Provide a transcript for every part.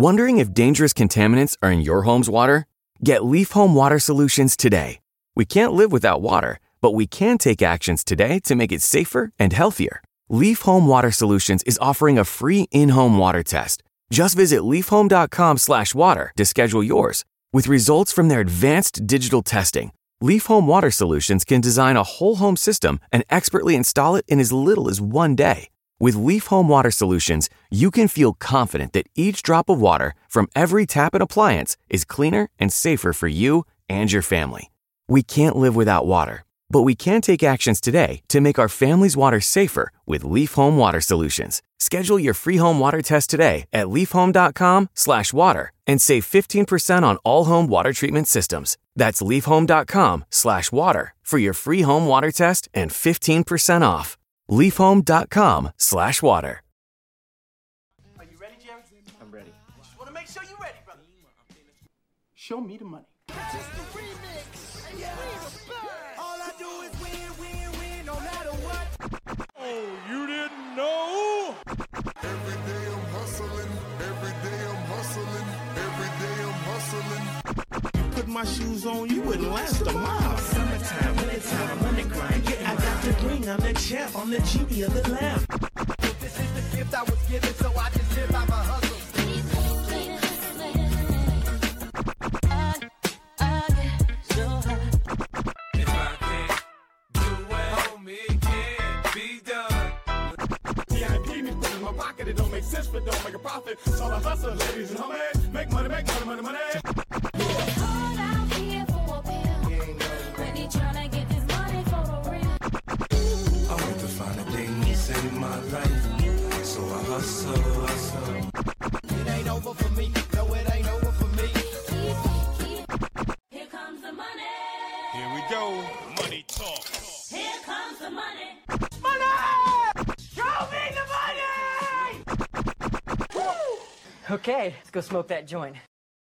Wondering if dangerous contaminants are in your home's water? Get Leaf Home Water Solutions today. We can't live without water, but we can take actions today to make it safer and healthier. Leaf Home Water Solutions is offering a free in-home water test. Just visit leafhome.com/water to schedule yours. With results from their advanced digital testing, Leaf Home Water Solutions can design a whole home system and expertly install it in as little as 1 day. With Leaf Home Water Solutions, you can feel confident that each drop of water from every tap and appliance is cleaner and safer for you and your family. We can't live without water, but we can take actions today to make our family's water safer with Leaf Home Water Solutions. Schedule your free home water test today at leafhome.com/water and save 15% on all home water treatment systems. That's leafhome.com/water for your free home water test and 15% off. leafhome.com/water. Are you ready, Jerry? I'm ready. Just want to make sure you're ready, brother. Show me the money. All I do is win, win, win, no matter what. Oh, you didn't know? Every day I'm hustling, every day I'm hustling, every day I'm hustling. Put my shoes on, you wouldn't last a mile. Summertime, wintertime, money grind. Yeah, I got the ring, I'm the champ, I'm the genie of the lamp. This is the gift I was given, so I just live by my hustle. If I can't do it, homie, it can't be done. VIP me put in my pocket, it don't make sense, but don't make a profit. So I hustle, ladies and homies, make money, money, money, money. I want to find a thing to save my life, so I hustle. It ain't over for me, no, it ain't over for me. Here comes the money. Here we go. Money talk. Here comes the money. Show me the money! Okay, let's go smoke that joint.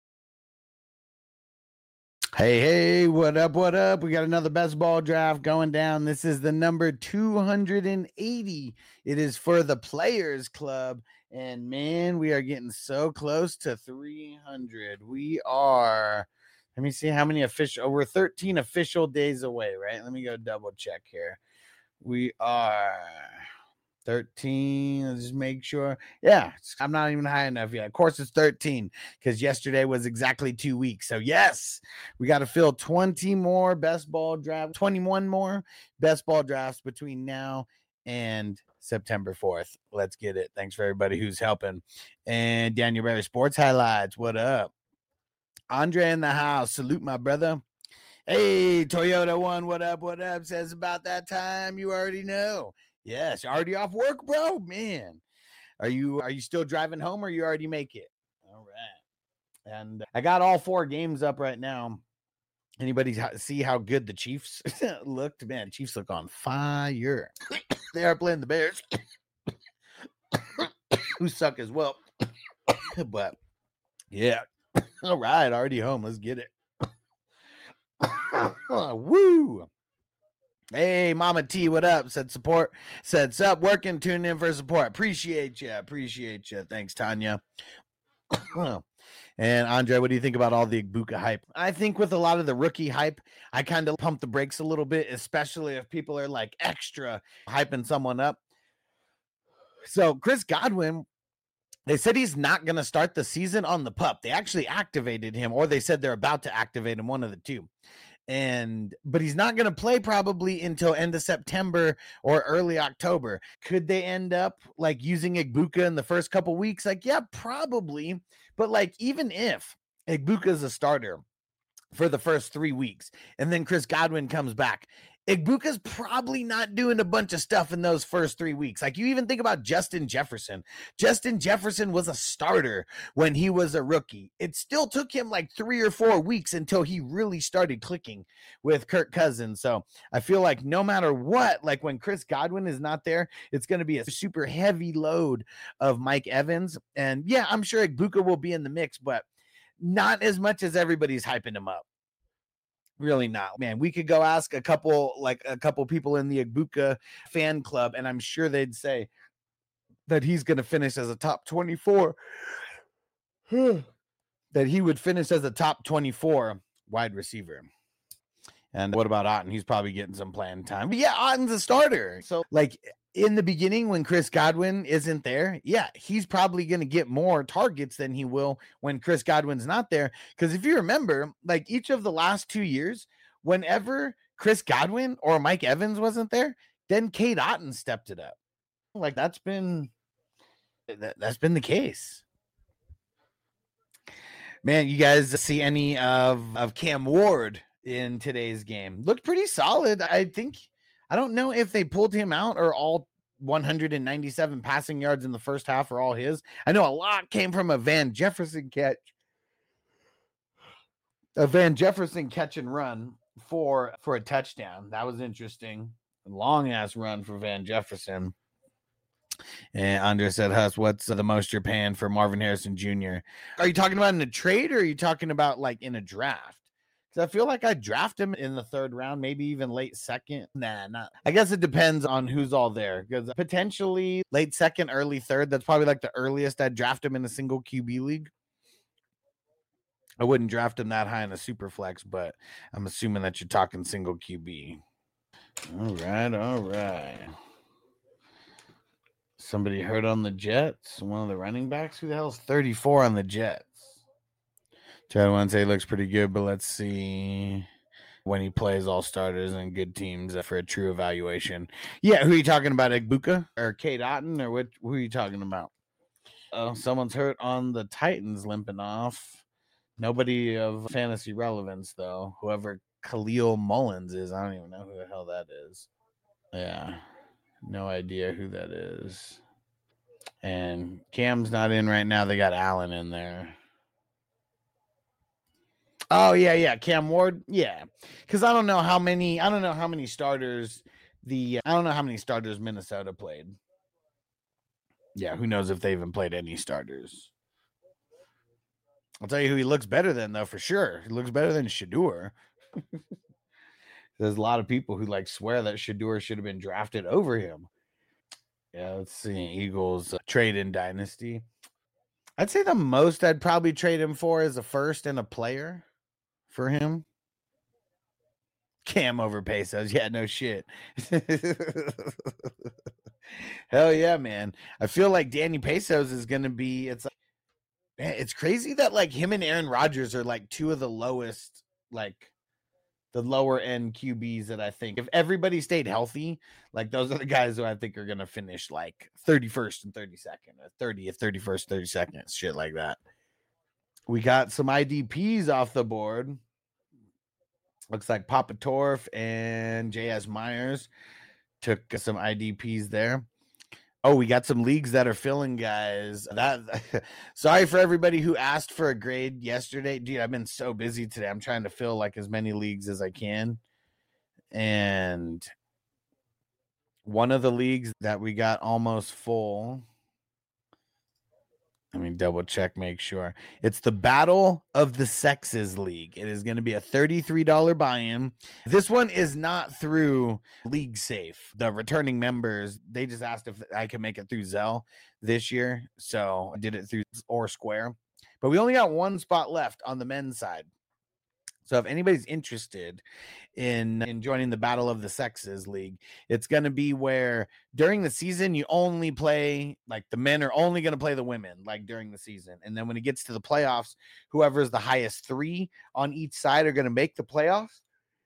Hey, what up? What up? We got another best ball draft going down. This is the number 280. It is for the Players Club. And man, we are getting so close to 300. We are, let me see how many official, we're 13 official days away, right? Let me go double check here. We are 13. Let's just make sure. Yeah, I'm not even high enough yet. Of course, it's 13 because yesterday was exactly 2 weeks. So, yes, we got to fill 20 more best ball drafts, 21 more best ball drafts between now and September 4th. Let's get it. Thanks for everybody who's helping. And Daniel Berry Sports Highlights. What up? Andre in the house. Salute, my brother. Hey, Toyota One. What up? What up? Says about that time. You already know. Yes, you're already off work, bro. Man, are you still driving home, or you already make it? All right. And I got all 4 games up right now. Anybody see how good the Chiefs looked? Man, Chiefs look on fire. They are playing the Bears, who suck as well. But yeah, all right, already home. Let's get it. Woo! Hey, Mama T, what up? Said support. Said sup, working, tune in for support. Appreciate you. Thanks, Tanya. And Andre, what do you think about all the Egbuka hype? I think with a lot of the rookie hype, I kind of pump the brakes a little bit, especially if people are like extra hyping someone up. So Chris Godwin, they said he's not going to start the season on the PUP. They actually activated him, or they said they're about to activate him, one of the two. But he's not going to play probably until end of September or early October. Could they end up like using Egbuka in the first couple weeks? Like, yeah, probably. But like, even if Egbuka is a starter for the first 3 weeks and then Chris Godwin comes back, Egbuka's probably not doing a bunch of stuff in those first 3 weeks. Like, you even think about Justin Jefferson. Justin Jefferson was a starter when he was a rookie. It still took him like 3 or 4 weeks until he really started clicking with Kirk Cousins. So I feel like no matter what, like when Chris Godwin is not there, it's going to be a super heavy load of Mike Evans. And yeah, I'm sure Egbuka will be in the mix, but not as much as everybody's hyping him up. Really not, man. We could go ask a couple people in the Egbuka fan club, and I'm sure they'd say that he's going to finish as a top 24 that he would finish as a top 24 wide receiver. And what about Otten? He's probably getting some playing time. But yeah, Otten's a starter. So, like, in the beginning, when Chris Godwin isn't there, yeah, he's probably going to get more targets than he will when Chris Godwin's not there. Because if you remember, like, each of the last 2 years, whenever Chris Godwin or Mike Evans wasn't there, then Cade Otton stepped it up. Like, that's been the case. Man, you guys see any of Cam Ward in today's game? Looked pretty solid. I don't know if they pulled him out or all 197 passing yards in the first half are all his. I know a lot came from a Van Jefferson catch. A Van Jefferson catch and run for a touchdown. That was interesting. Long ass run for Van Jefferson. And Andre said, Huss, what's the most you're paying for Marvin Harrison Jr.? Are you talking about in a trade or are you talking about like in a draft? Because I feel like I draft him in the 3rd round, maybe even late 2nd. Nah, not. I guess it depends on who's all there. Because potentially late 2nd, early 3rd. That's probably like the earliest I'd draft him in a single QB league. I wouldn't draft him that high in a super flex, but I'm assuming that you're talking single QB. All right. Somebody hurt on the Jets. One of the running backs. Who the hell's 34 on the Jets? Chad one say looks pretty good, but let's see when he plays all starters and good teams for a true evaluation. Yeah, who are you talking about? Egbuka or Cade Otton or who are you talking about? Oh, someone's hurt on the Titans, limping off. Nobody of fantasy relevance though. Whoever Khalil Mullins is, I don't even know who the hell that is. Yeah. No idea who that is. And Cam's not in right now. They got Allen in there. Oh, yeah. Cam Ward. Yeah. Because I don't know how many starters Minnesota played. Yeah, who knows if they even played any starters. I'll tell you who he looks better than, though, for sure. He looks better than Shedeur. There's a lot of people who like swear that Shedeur should have been drafted over him. Yeah, let's see. Eagles trade in Dynasty. I'd say the most I'd probably trade him for is a first and a player for him. Cam over Pesos. Yeah, no shit. Hell yeah, man. I feel like Danny Pesos is going to be, it's crazy that like him and Aaron Rodgers are like two of the lowest, like the lower end QBs that I think if everybody stayed healthy, like those are the guys who I think are going to finish like 31st and 32nd or 30th, 31st, 32nd, shit like that. We got some IDPs off the board. Looks like Papa Torf and J.S. Myers took some IDPs there. Oh, we got some leagues that are filling, guys. Sorry for everybody who asked for a grade yesterday. Dude, I've been so busy today. I'm trying to fill like as many leagues as I can. And one of the leagues that we got almost full. Let me double check, make sure. It's the Battle of the Sexes League. It is going to be a $33 buy-in. This one is not through League Safe. The returning members, they just asked if I can make it through Zelle this year. So I did it through or Square. But we only got one spot left on the men's side. So if anybody's interested in joining the Battle of the Sexes League, it's going to be where during the season, you only play, like the men are only going to play the women, like during the season. And then when it gets to the playoffs, whoever is the highest 3 on each side are going to make the playoffs.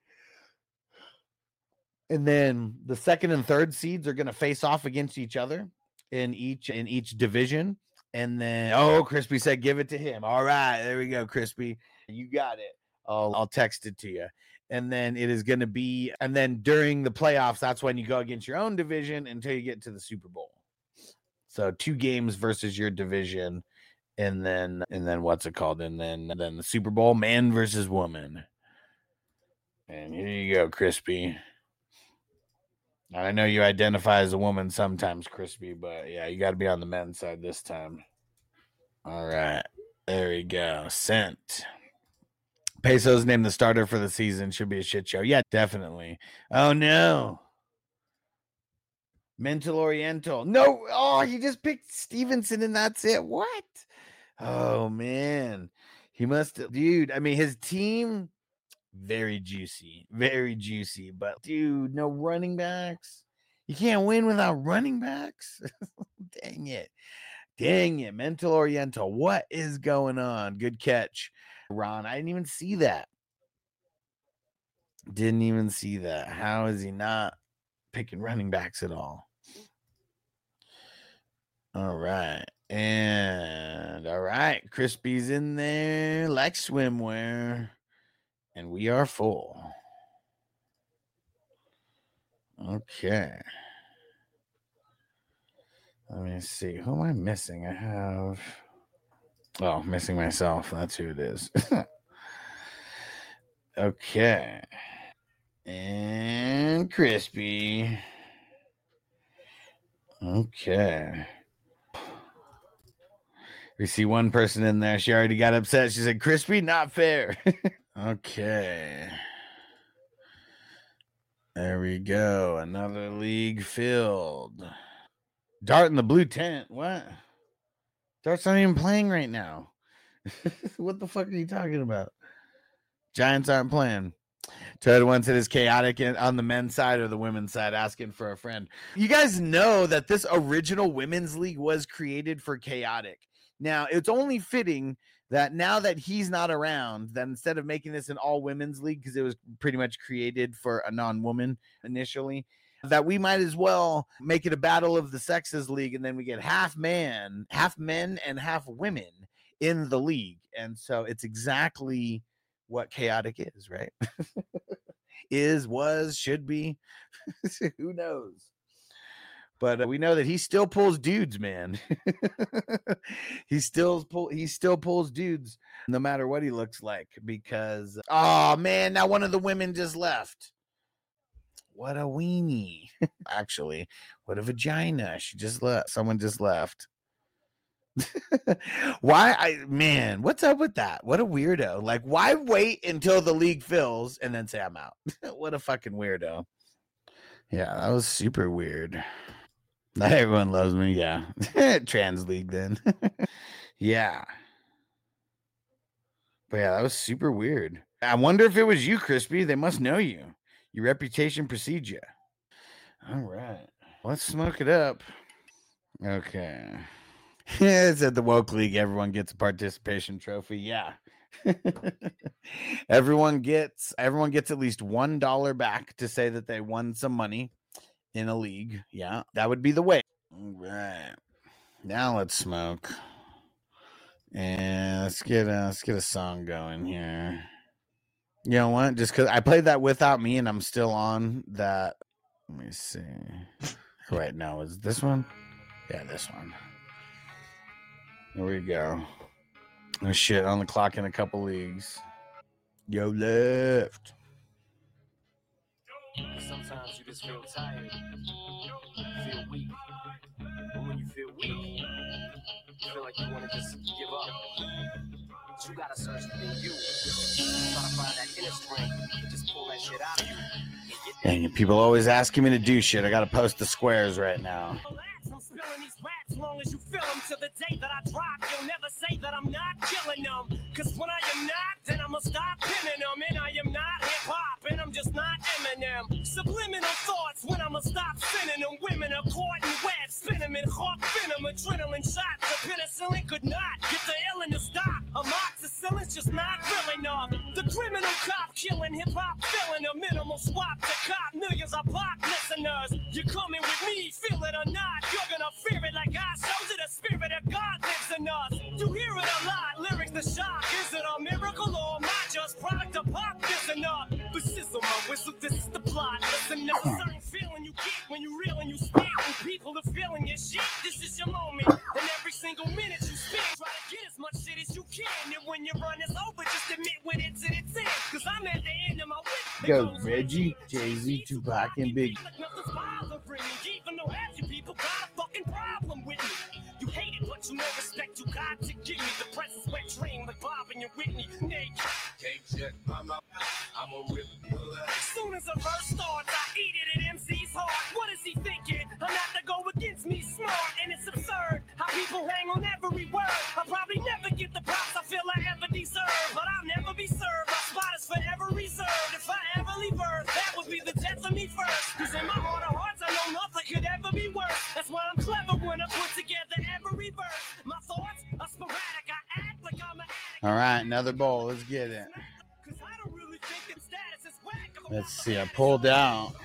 And then the 2nd and 3rd seeds are going to face off against each other in each division. And then, Crispy said, give it to him. All right, there we go, Crispy. You got it. I'll text it to you. And then it is going to be, and then during the playoffs, that's when you go against your own division until you get to the Super Bowl. So 2 games versus your division. And then what's it called? And then the Super Bowl, man versus woman. And here you go, Crispy. I know you identify as a woman sometimes, Crispy, but yeah, you got to be on the men's side this time. All right. There we go. Sent. Pesos named the starter for the season. Should be a shit show. Yeah, definitely. Oh, no. Mental Oriental. No. Oh, you just picked Stevenson and that's it. What? Oh man, he must, dude. I mean, his team very juicy, but dude, no running backs. You can't win without running backs. Dang it, Mental Oriental. What is going on? Good catch, Ron. I didn't even see that. How is he not picking running backs at all? All right. Crispy's in there like swimwear. And we are full. Okay. Let me see. Who am I missing? I have... Oh, missing myself. That's who it is. Okay. And Crispy. Okay. We see one person in there. She already got upset. She said, Crispy, not fair. Okay. There we go. Another league filled. Dart in the blue tent. What? Dart's not even playing right now. What the fuck are you talking about? Giants aren't playing. Toad once it is chaotic on the men's side or the women's side, asking for a friend. You guys know that this original women's league was created for chaotic. Now, it's only fitting that now that he's not around, that instead of making this an all women's league, because it was pretty much created for a non-woman initially, that we might as well make it a battle of the sexes league, and then we get half men and half women in the league. And so it's exactly what chaotic is, right? Is, was, should be. Who knows? But we know that he still pulls dudes, man. he still pulls dudes no matter what he looks like, because oh man, now one of the women just left. What a weenie. Actually, what a vagina. She just left. Someone just left. What's up with that? What a weirdo. Like, why wait until the league fills and then say I'm out? What a fucking weirdo. Yeah, that was super weird. Not everyone loves me. Yeah. Trans league then. Yeah. But yeah, that was super weird. I wonder if it was you, Crispy. They must know you. Your reputation precedes you. All right. Let's smoke it up. Okay. It's at the Woke League. Everyone gets a participation trophy. Yeah. Everyone gets at least $1 back to say that they won some money in a league. Yeah, that would be the way. All right. Now let's smoke. And let's get a song going here. You know what? Just because I played that without me and I'm still on that. Let me see. Wait, no, is this one? Yeah, this one. There we go. Oh shit, on the clock in a couple leagues. Yo, left. Sometimes you just feel tired, feel weak. And when you feel weak, you feel like you want to just give up. But you gotta search within you. Try to find that inner strength and just pull that shit out of you. Dang it, people always asking me to do shit. I gotta post the squares right now. I'm spilling these raps long as you feel them. To the day that I drop, you'll never say that I'm not killing them. Cause when I am not, then I'ma stop pinning them. And I am not hip-hop, and I'm just not Eminem. Subliminal thoughts when I'ma stop sending them. Women are caught in webs, spin them in hawk venom. Adrenaline shots, the penicillin could not get the illin to stop. Amoxicillin's just not real enough. The criminal cop killing hip-hop, filling a minimal swap to cop. Millions of pop listeners. You're coming with me, feel it or not. You're gonna fear it like I showed you. The spirit of God lives in us. You hear it a lot, lyrics the shock. Is it a miracle or am I just product of pop? Listen up, but sizzle my whistle, this is the plot. Listen up, certain feeling you get when you reel and you speak. When people are feeling your shit, this is your moment. And every single minute you spend, try to get as much shit as you can. And when your run is over, just admit when it's in its end. Cause I'm at the end of my whip. Go Reggie, Jay-Z, Tupac, and Biggie. Even though half you people got a fucking problem with me. You hate it, but you know respect you got to give me. The press is wet dream like Bob and your Whitney. Naked. Can't check my mouth. I'm a rip. As soon as a verse starts, I eat it at MC's heart. What is he thinking? I'm not to go against me smart, and it's absurd how people hang on every word. I'll probably never All right, another bowl. Let's get it. Let's see. I pulled out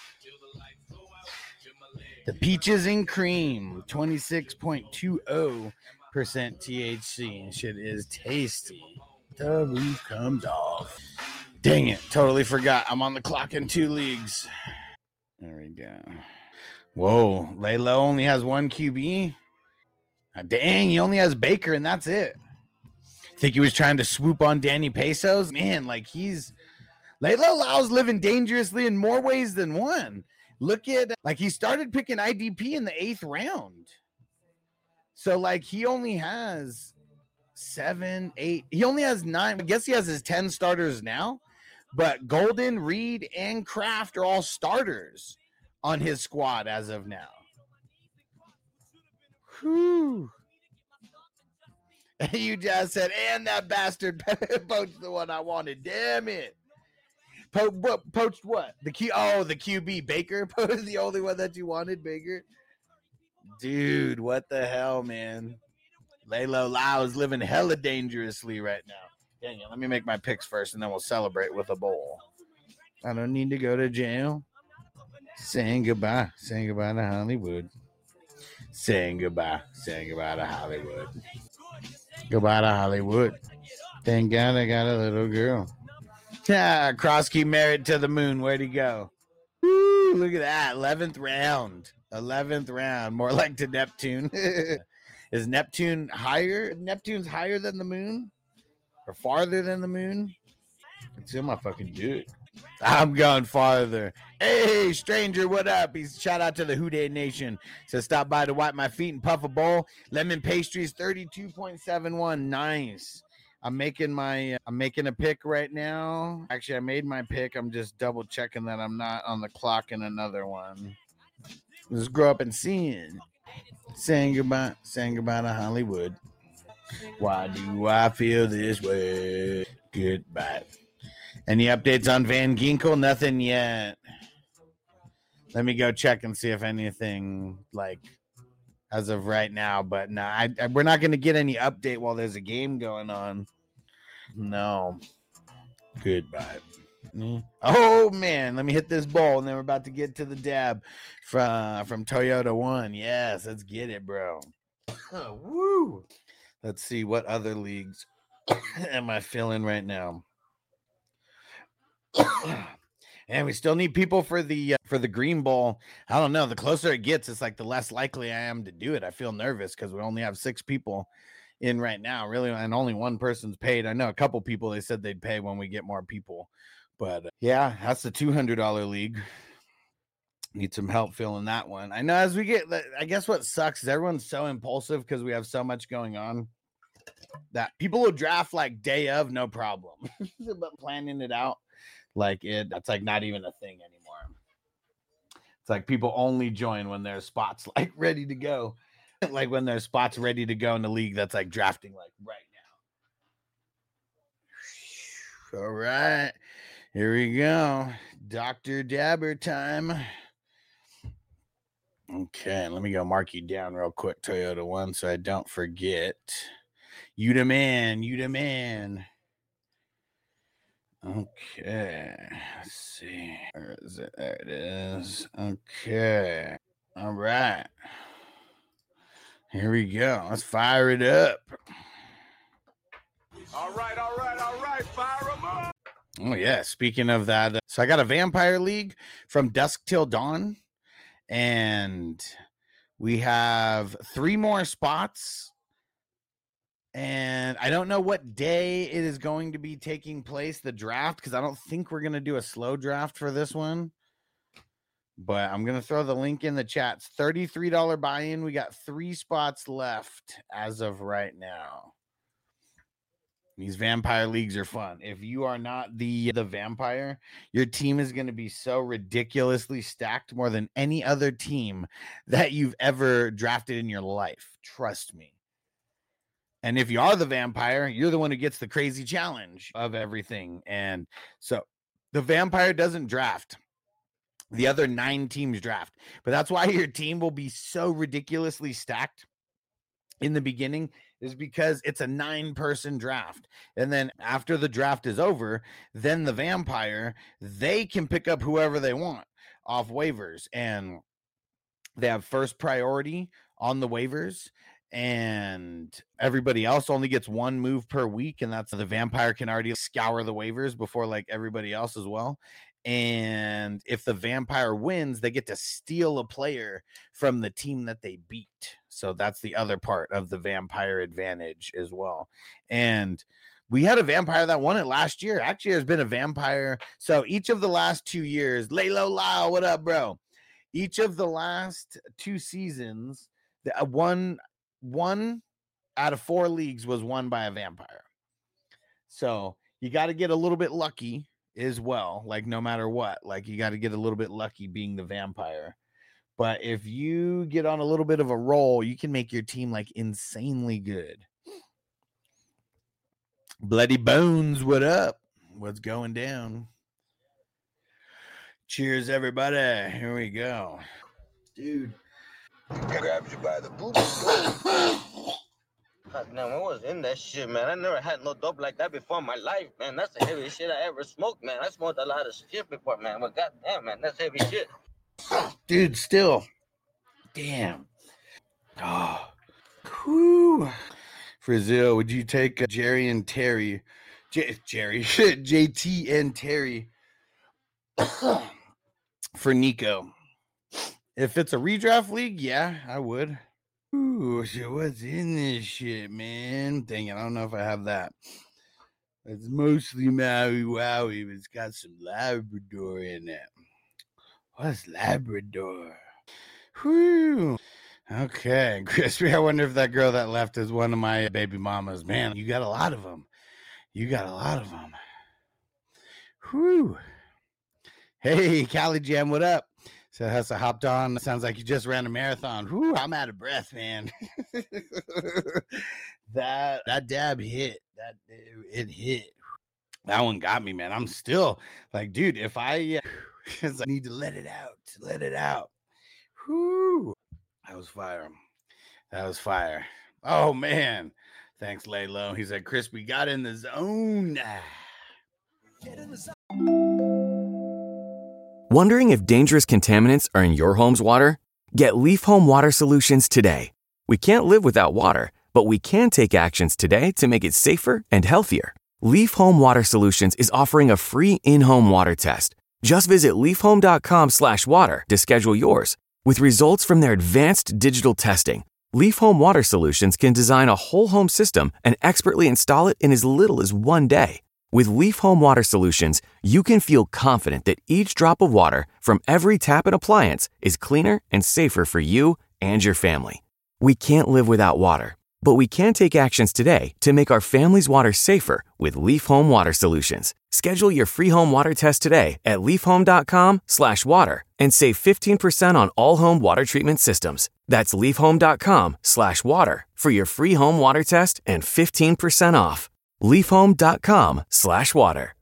the Peaches and Cream, 26.20% THC. Shit is tasty. The roof comes off. Dang it. Totally forgot. I'm on the clock in 2 leagues. There we go. Whoa. Laylo only has 1 QB. Dang, he only has Baker, and that's it. Think he was trying to swoop on Danny Pesos? Man, like Laylo Lau's living dangerously in more ways than one. Look at, like, he started picking IDP in the 8th round. So, like, he only has 7, 8. He only has 9. I guess he has his 10 starters now. But Golden, Reed, and Kraft are all starters on his squad as of now. Whew. You just said, and that bastard poached the one I wanted. Damn it. Poached what? The QB Baker. The only one that you wanted, Baker. Dude, what the hell, man? Laylo Lau is living hella dangerously right now. Dang it, let me make my picks first, and then we'll celebrate with a bowl. I don't need to go to jail. Saying goodbye. Saying goodbye to Hollywood. Saying goodbye. Saying goodbye to Hollywood. Goodbye to Hollywood. Thank God I got a little girl. Yeah, Krosky married to the moon. Where'd he go? Woo, look at that. 11th round. 11th round. More like to Neptune. Is Neptune higher? Neptune's higher than the moon? Or farther than the moon? Let's see my fucking dude. I'm going farther. Hey, stranger, what up? He's shout out to the Houday Nation. Says stop by to wipe my feet and puff a bowl. Lemon pastries, 32.71. Nice. I'm making a pick right now. Actually, I made my pick. I'm just double checking that I'm not on the clock in another one. Let's grow up and seeing. Saying goodbye to Hollywood. Why do I feel this way? Goodbye. Any updates on Van Ginkel? Nothing yet. Let me go check and see if anything, like, as of right now. But no, we're not going to get any update while there's a game going on. No. Goodbye. Oh, man. Let me hit this ball, and then we're about to get to the dab from Toyota One. Yes, let's get it, bro. Woo. Let's see what other leagues am I feeling right now. And we still need people for the green ball. I don't know. The closer it gets, it's like the less likely I am to do it. I feel nervous because we only have 6 people in right now, really, and only one person's paid. I know a couple people, they said they'd pay when we get more people. But yeah, that's the $200 league. Need some help filling that one. I know as we get, I guess what sucks is everyone's so impulsive because we have so much going on that people will draft like day of, no problem. But planning it out, that's like not even a thing anymore. It's like people only join when there's spots like ready to go. Like when there's spots ready to go in the league that's like drafting like right now. All right. Here we go. Dr. Dabber time. Okay, let me go mark you down real quick, Toyota One, so I don't forget. You the man. Okay, let's see. Where is it? There it is. Okay. All right. Here we go. Let's fire it up. All right. Fire 'em up. Oh, yeah. Speaking of that, so I got a Vampire League from Dusk Till Dawn, and we have 3 more spots. And I don't know what day it is going to be taking place, the draft, because I don't think we're going to do a slow draft for this one. But I'm going to throw the link in the chat. It's $33 buy-in. We got 3 spots left as of right now. These vampire leagues are fun. If you are not the vampire, your team is going to be so ridiculously stacked, more than any other team that you've ever drafted in your life. Trust me. And if you are the vampire, you're the one who gets the crazy challenge of everything. And so the vampire doesn't draft. The other 9 teams draft. But that's why your team will be so ridiculously stacked. in the beginning is because it's a 9-person draft. And then after the draft is over, then the vampire, they can pick up whoever they want off waivers, and they have first priority on the waivers, and everybody else only gets one move per week. And that's the vampire can already scour the waivers before like everybody else as well. And if the vampire wins, they get to steal a player from the team that they beat. So that's the other part of the vampire advantage as well. And we had a vampire that won it last year. Actually, there's been a vampire. So each of the last 2 years, Laylo Lau, what up, bro? Each of the last 2 seasons, one out of 4 leagues was won by a vampire. So you got to get a little bit lucky as well. Like no matter what, like you got to get a little bit lucky being the vampire. But if you get on a little bit of a roll, you can make your team like insanely good. Bloody Bones, what up? What's going down? Cheers, everybody. Here we go. Dude. Grabs you by the booty. God damn, I was in that shit, man. I never had no dope like that before in my life, man. That's the heaviest shit I ever smoked, man. I smoked a lot of shit before, man. But goddamn, man, that's heavy shit. Dude, still. Damn. Oh. Whew. Brazil, would you take Jerry and Terry? JT and Terry for Nico? If it's a redraft league, yeah, I would. Ooh, so what's in this shit, man? Dang it, I don't know if I have that. It's mostly Maui Wowie, but it's got some Labrador in it. What's Labrador? Whew. Okay, Crispy, I wonder if that girl that left is one of my baby mamas. Man, you got a lot of them. Whew. Hey, Cali Jam, what up? So Hessa hopped on. Sounds like you just ran a marathon. Whew, I'm out of breath, man. that dab hit. It hit. That one got me, man. I'm still like, dude, if I need to let it out. Whew. That was fire. Oh, man. Thanks, Laylo. He said, Crispy got in the zone. Get in the zone. Wondering if dangerous contaminants are in your home's water? Get Leaf Home Water Solutions today. We can't live without water, but we can take actions today to make it safer and healthier. Leaf Home Water Solutions is offering a free in-home water test. Just visit leafhome.com/water to schedule yours. With results from their advanced digital testing, Leaf Home Water Solutions can design a whole home system and expertly install it in as little as 1 day. With Leaf Home Water Solutions, you can feel confident that each drop of water from every tap and appliance is cleaner and safer for you and your family. We can't live without water, but we can take actions today to make our family's water safer with Leaf Home Water Solutions. Schedule your free home water test today at leafhome.com/water and save 15% on all home water treatment systems. That's leafhome.com/water for your free home water test and 15% off. leafhome.com/water.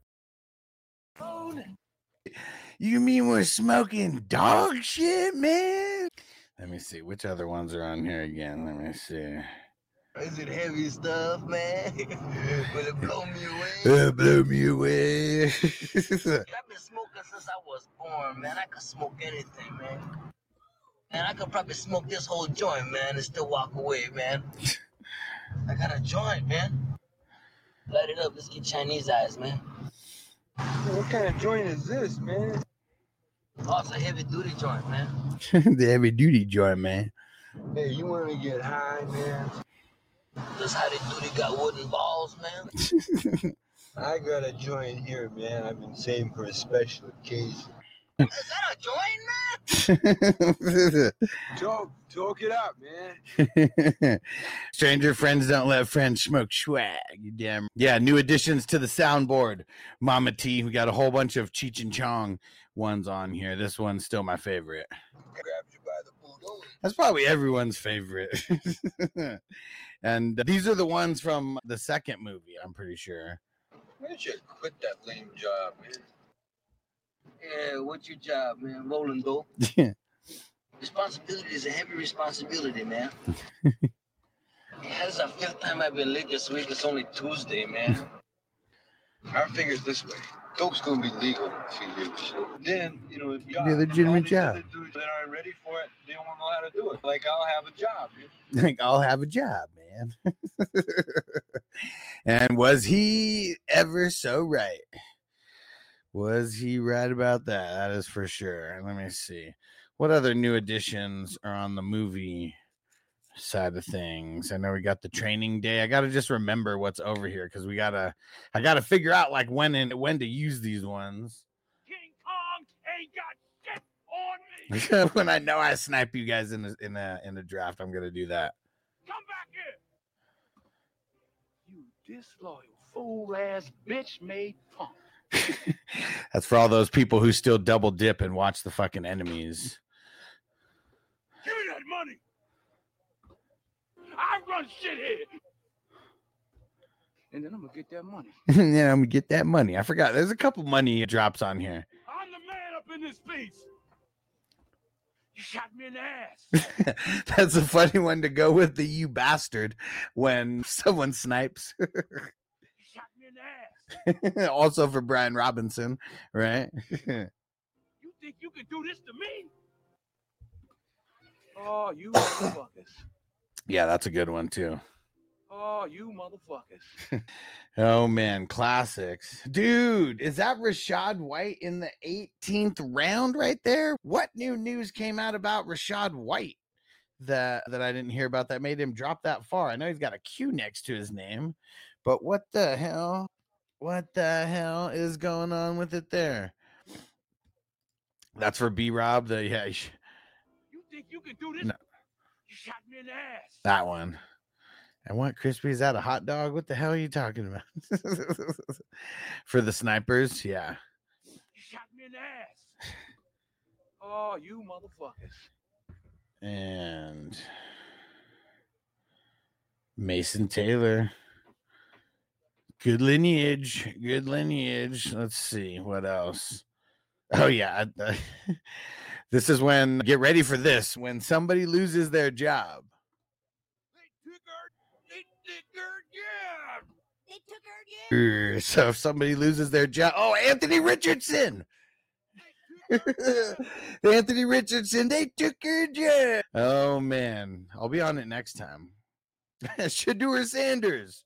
You mean we're smoking dog shit, man? Let me see. Which other ones are on here again? Let me see. Is it heavy stuff, man? Will it blow me away? Blow me away. I've been smoking since I was born, man. I could smoke anything, man. And I could probably smoke this whole joint, man, and still walk away, man. I got a joint, man. Light it up. Let's get Chinese eyes, man. What kind of joint is this, man? Oh, it's a heavy-duty joint, man. The heavy-duty joint, man. Hey, you want to get high, man? This heavy-duty got wooden balls, man. I got a joint here, man. I've been saving for a special occasion. Is that a joint, man? Talk it up, man. Stranger friends don't let friends smoke swag. You damn. Yeah, new additions to the soundboard. Mama T, we got a whole bunch of Cheech and Chong ones on here. This one's still my favorite. Grabs you by the boot. That's probably everyone's favorite. And these are the ones from the second movie, I'm pretty sure. You should quit that lame job, man. Yeah, what's your job, man? Rolling dope. Responsibility is a heavy responsibility, man. Yeah, this is the 5th time I've been late this week. It's only Tuesday, man. Our figure's this way. Dope's gonna be legal in a few years. Then, if you Be a legitimate job. other dudes that aren't ready for it, they won't know how to do it. Like, I'll have a job. Like, I'll have a job, man. And was he ever so right? Was he right about that? That is for sure. Let me see. What other new additions are on the movie side of things? I know we got the Training Day. I gotta just remember what's over here because I gotta figure out like when to use these ones. King Kong ain't got shit on me. When I know I snipe you guys in the draft, I'm gonna do that. Come back here. You disloyal fool ass bitch made punk. That's for all those people who still double dip and watch the fucking enemies. Give me that money. I run shit here. And then I'm gonna get that money. Yeah, I'm gonna get that money. I forgot. There's a couple money drops on here. I'm the man up in this piece. You shot me in the ass. That's a funny one to go with the you bastard when someone snipes. You shot me in the ass. Also for Brian Robinson, right? You think you can do this to me? Oh, you motherfuckers. Yeah, that's a good one too. Oh, you motherfuckers. Oh man, classics. Dude, is that Rashad White in the 18th round right there? What new news came out about Rashad White that I didn't hear about that made him drop that far? I know he's got a Q next to his name, but what the hell? What the hell is going on with it there? That's for B-Rob. Yeah. You think you can do this? No. You shot me in the ass. That one. And what, Crispy? Is that a hot dog? What the hell are you talking about? For the snipers? Yeah. You shot me in the ass. Oh, you motherfuckers. And Mason Taylor. Good lineage. Good lineage. Let's see. What else? Oh, yeah. This is when, get ready for this, when somebody loses their job. They took her, yeah. So if somebody loses their job, oh, Anthony Richardson. Anthony Richardson, they took her job. Oh, man. I'll be on it next time. Shedeur Sanders.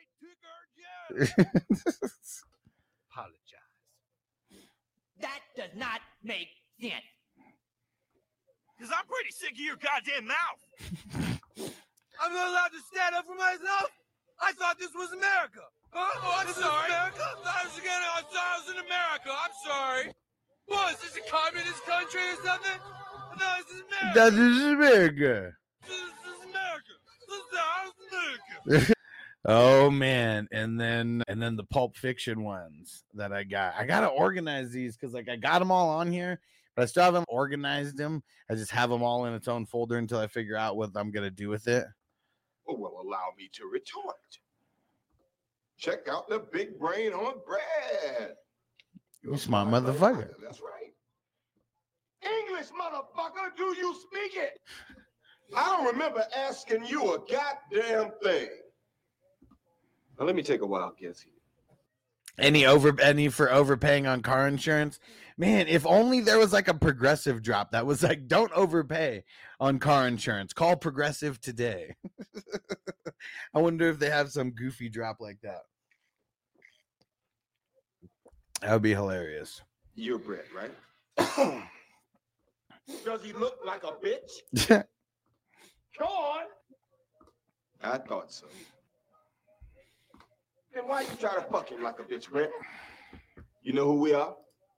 Apologize. That does not make sense. Because I'm pretty sick of your goddamn mouth. I'm not allowed to stand up for myself? I thought this was America. Oh, I'm sorry. America? I was in America. I'm sorry. What, is this a communist country or something? No, this is America. That is America. This is America. This is America. Oh man, and then the Pulp Fiction ones that I gotta organize these because like I got them all on here, but I still haven't organized them. I just have them all in its own folder until I figure out what I'm gonna do with it. Oh, well, allow me to retort. Check out the big brain on Brad. You smart motherfucker. That's right. English, motherfucker, do you speak it? I don't remember asking you a goddamn thing. Now, let me take a wild guess here. Any for overpaying on car insurance? Man, if only there was like a Progressive drop that was like, don't overpay on car insurance. Call Progressive today. I wonder if they have some goofy drop like that. That would be hilarious. You're Brett, right? Does he look like a bitch? Come on. I thought so. Then why you try to fuck him like a bitch, Brett? You know who we are?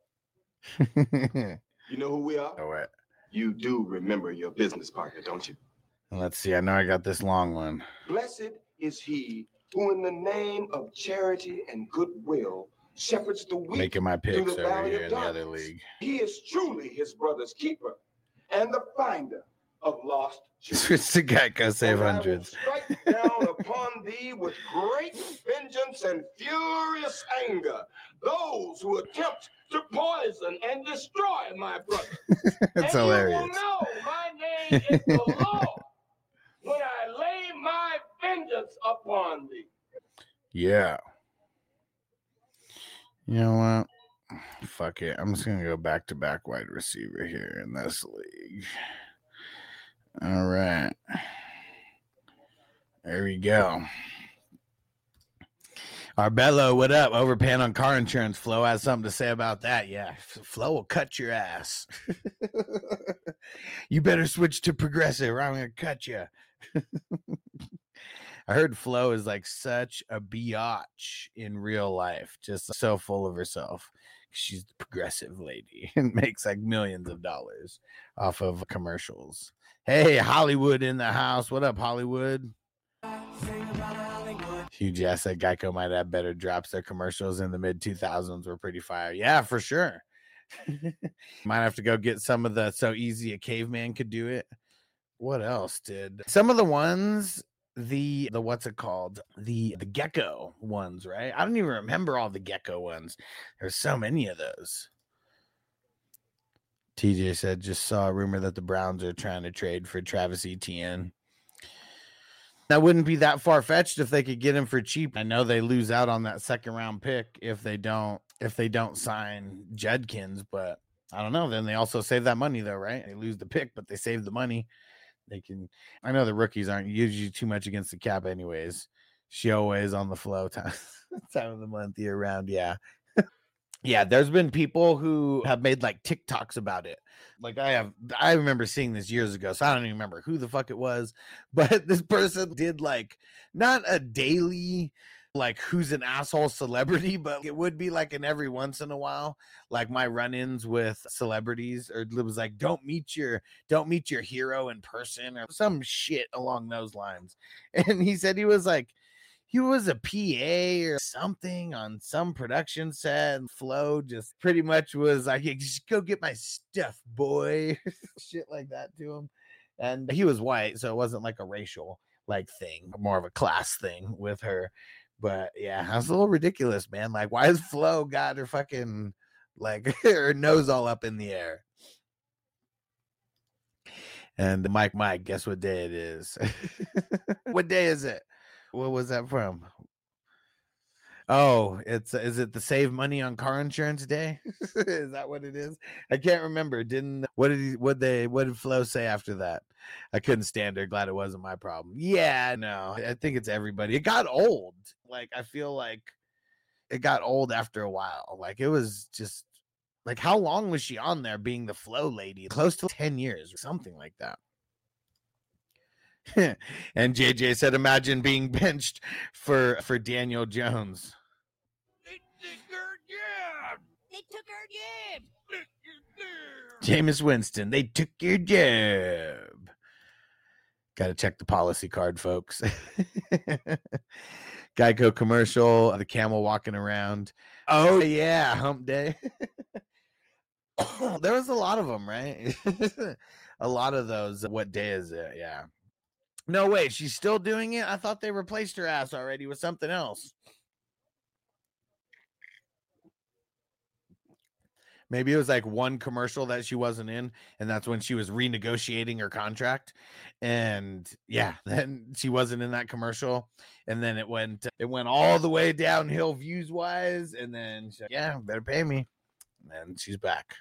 You know who we are? Oh, wait. You do remember your business partner, don't you? Let's see. I know I got this long one. Blessed is he who in the name of charity and goodwill shepherds the weak. Making my through picks the over valley here of in the other darkness. league. He is truly his brother's keeper and the finder of lost children. Switch to Geico, save And I will hundreds. strike down upon thee with great vengeance and furious anger those who attempt to poison and destroy my brother. That's and hilarious. you will know my name is the Lord when I lay my hands upon thee. Yeah. You know what? Fuck it. I'm just gonna go back to back wide receiver here in this league. All right. There we go. Arbello, what up? Overpaying on car insurance. Flo has something to say about that. Yeah, Flo will cut your ass. You better switch to Progressive or I'm going to cut you. I heard Flo is like such a biatch in real life, just so full of herself. She's the Progressive lady and makes like millions of dollars off of commercials. Hey, Hollywood in the house. What up, Hollywood? Huge ass said Geico might have better drops. Their commercials in the mid 2000s were pretty fire. Yeah, for sure. Might have to go get some of the So Easy a Caveman Could Do It. What else did some of the ones? The what's it called? The gecko ones, right? I don't even remember all the gecko ones. There's so many of those. TJ said just saw a rumor that the Browns are trying to trade for Travis Etienne. That wouldn't be that far-fetched if they could get him for cheap. I know they lose out on that second round pick if they don't sign Judkins, but I don't know. Then they also save that money though, right? They lose the pick, but they save the money. They can. I know the rookies aren't usually too much against the cap anyways. She always on the flow time of the month year round. Yeah. Yeah, there's been people who have made like TikToks about it. Like I remember seeing this years ago, so I don't even remember who the fuck it was, but this person did like not a daily like who's an asshole celebrity, but it would be like an every once in a while, like my run-ins with celebrities, or it was like don't meet your hero in person or some shit along those lines. And he said he was a PA or something on some production set, and Flo just pretty much was like, just go get my stuff, boy. Shit like that to him. And he was white, so it wasn't like a racial like thing, more of a class thing with her. But yeah, that's a little ridiculous, man. Like, why has Flo got her fucking like her nose all up in the air? And Mike, guess what day it is? What day is it? What was that from? Oh, is it the save money on car insurance day? Is that what it is? I can't remember. What did Flo say after that? I couldn't stand her. Glad it wasn't my problem. Yeah, no, I think it's everybody. It got old. Like, I feel like it got old after a while. Like, it was just like, how long was she on there being the Flo lady? Close to 10 years or something like that. And JJ said, imagine being benched for Daniel Jones. They took her job. Jameis Winston, they took your job. Got to check the policy card, folks. Geico commercial, the camel walking around. Oh, yeah, hump day. There was a lot of them, right? A lot of those. What day is it? Yeah. No way, she's still doing it? I thought they replaced her ass already with something else. Maybe it was like one commercial that she wasn't in, and that's when she was renegotiating her contract. And yeah, then she wasn't in that commercial, and then it went all the way downhill views wise, and then she's like, yeah, better pay me. And she's back.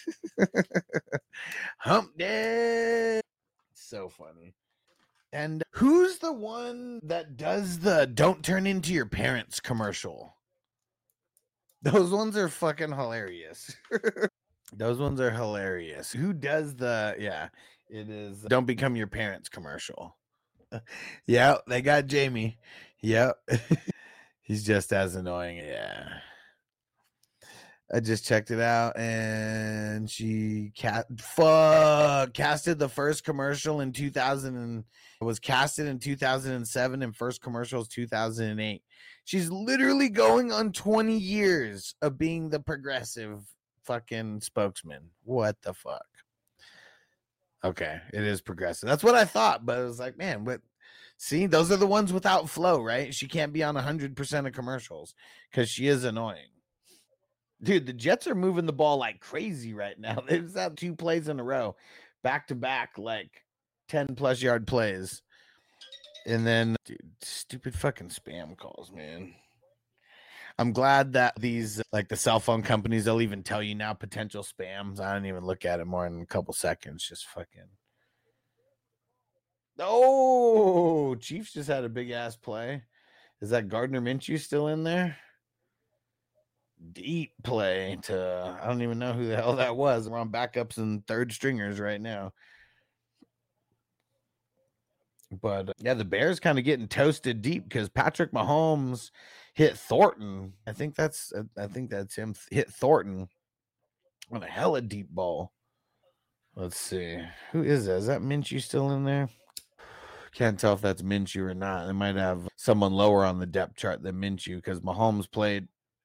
Hump day. So funny. And who's the one that does the don't turn into your parents commercial? Those ones are fucking hilarious. Those ones are hilarious. Who does it is don't become your parents commercial. Yeah, they got Jamie. Yep. He's just as annoying. Yeah. I just checked it out, and she casted the first commercial in 2000 and was casted in 2007, and first commercial is 2008. She's literally going on 20 years of being the Progressive fucking spokesman. What the fuck? Okay, it is Progressive. That's what I thought, but it was like, man, but see, those are the ones without Flo, right? She can't be on 100% of commercials because she is annoying. Dude, the Jets are moving the ball like crazy right now. They just have 2 plays in a row, back to back, like 10+ yard plays. And then, dude, stupid fucking spam calls, man. I'm glad that these, like the cell phone companies, they'll even tell you now potential spams. I don't even look at it more than a couple seconds. Just fucking. Oh, Chiefs just had a big ass play. Is that Gardner Minshew still in there? Deep play to, I don't even know who the hell that was. We're on backups and third stringers right now. But yeah, the Bears kind of getting toasted deep because Patrick Mahomes hit Thornton. I think that's him. Hit Thornton on a hella deep ball. Let's see. Who is that? Is that Minshew still in there? Can't tell if that's Minshew or not. They might have someone lower on the depth chart than Minshew because Mahomes played.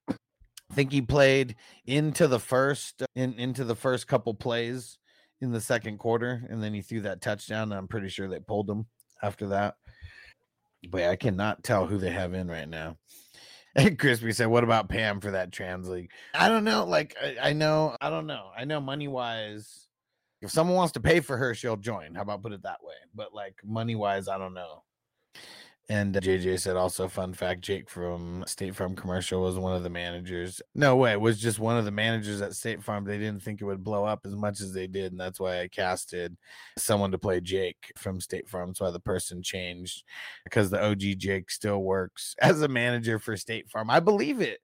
I think he played into the first couple plays in the second quarter, and then he threw that touchdown. And I'm pretty sure they pulled him after that. But I cannot tell who they have in right now. And Crispy said, what about Pam for that trans league? I don't know. Like, I don't know. I know money wise, if someone wants to pay for her, she'll join. How about put it that way? But like money wise, I don't know. And JJ said also, fun fact, Jake from State Farm commercial was one of the managers. No way, it was just one of the managers at State Farm. They didn't think it would blow up as much as they did. And that's why I casted someone to play Jake from State Farm. That's why the person changed, because the OG Jake still works as a manager for State Farm. I believe it.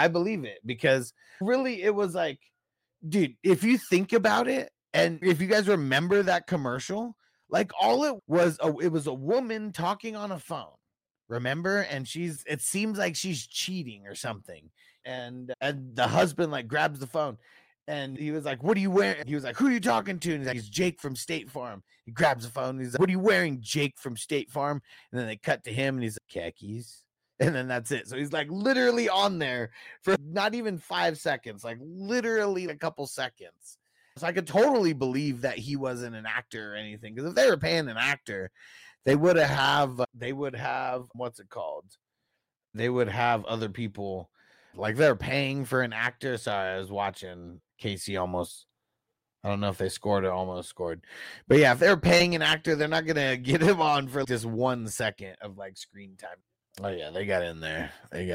Because really it was like, dude, if you think about it, and if you guys remember that commercial, like all it was a woman talking on a phone, remember? And it seems like she's cheating or something. And the husband like grabs the phone and he was like, what are you wearing? He was like, who are you talking to? And he's like, it's Jake from State Farm. He grabs the phone. And he's like, what are you wearing, Jake from State Farm? And then they cut to him and he's like, khakis. And then that's it. So he's like literally on there for not even 5 seconds, like literally a couple seconds. So I could totally believe that he wasn't an actor or anything. Because if they were paying an actor, they would have what's it called? They would have other people, like they're paying for an actor. Sorry, I was watching Casey almost. I don't know if they scored or almost scored. But yeah, if they're paying an actor, they're not gonna get him on for just 1 second of like screen time. Oh yeah, they got in there.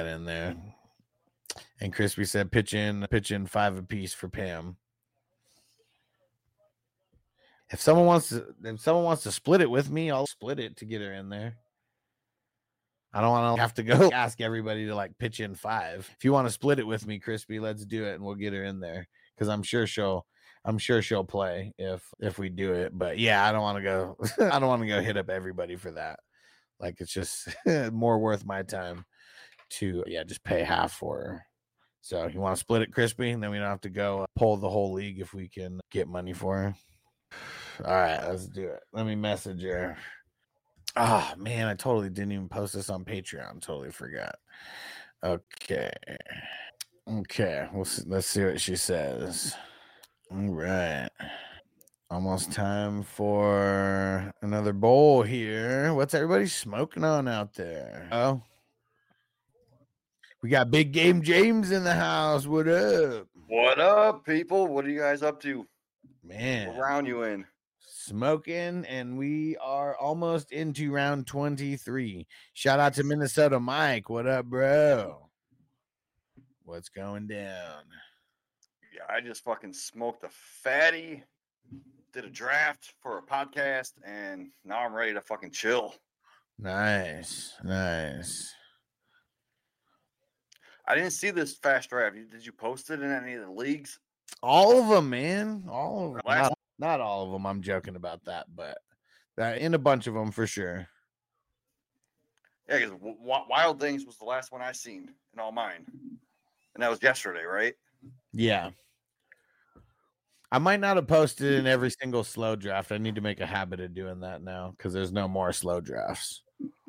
And Crispy said pitch in 5 apiece for Pam. If someone wants to split it with me, I'll split it to get her in there. I don't want to have to go ask everybody to like pitch in 5. If you want to split it with me, Crispy, let's do it and we'll get her in there, because I'm sure she'll play if we do it. But yeah, I don't want to go hit up everybody for that. Like it's just more worth my time to just pay half for her. So you want to split it, Crispy, and then we don't have to go pull the whole league if we can get money for her. All right, let's do it. Let me message her. Oh man, I totally didn't even post this on Patreon. Totally forgot. Okay. Let's see what she says. All right. Almost time for another bowl here. What's everybody smoking on out there? Oh, we got Big Game James in the house. What up? What up, people? What are you guys up to? Man, what round you in? Smoking, and we are almost into round 23. Shout out to Minnesota Mike. What up, bro? What's going down? Yeah, I just fucking smoked a fatty, did a draft for a podcast, and now I'm ready to fucking chill. Nice. I didn't see this fast draft. Did you post it in any of the leagues? All of them, man. All of them. Not all of them. I'm joking about that, but in a bunch of them for sure. Yeah, because Wild Things was the last one I seen in all mine, and that was yesterday, right? Yeah. I might not have posted in every single slow draft. I need to make a habit of doing that now because there's no more slow drafts.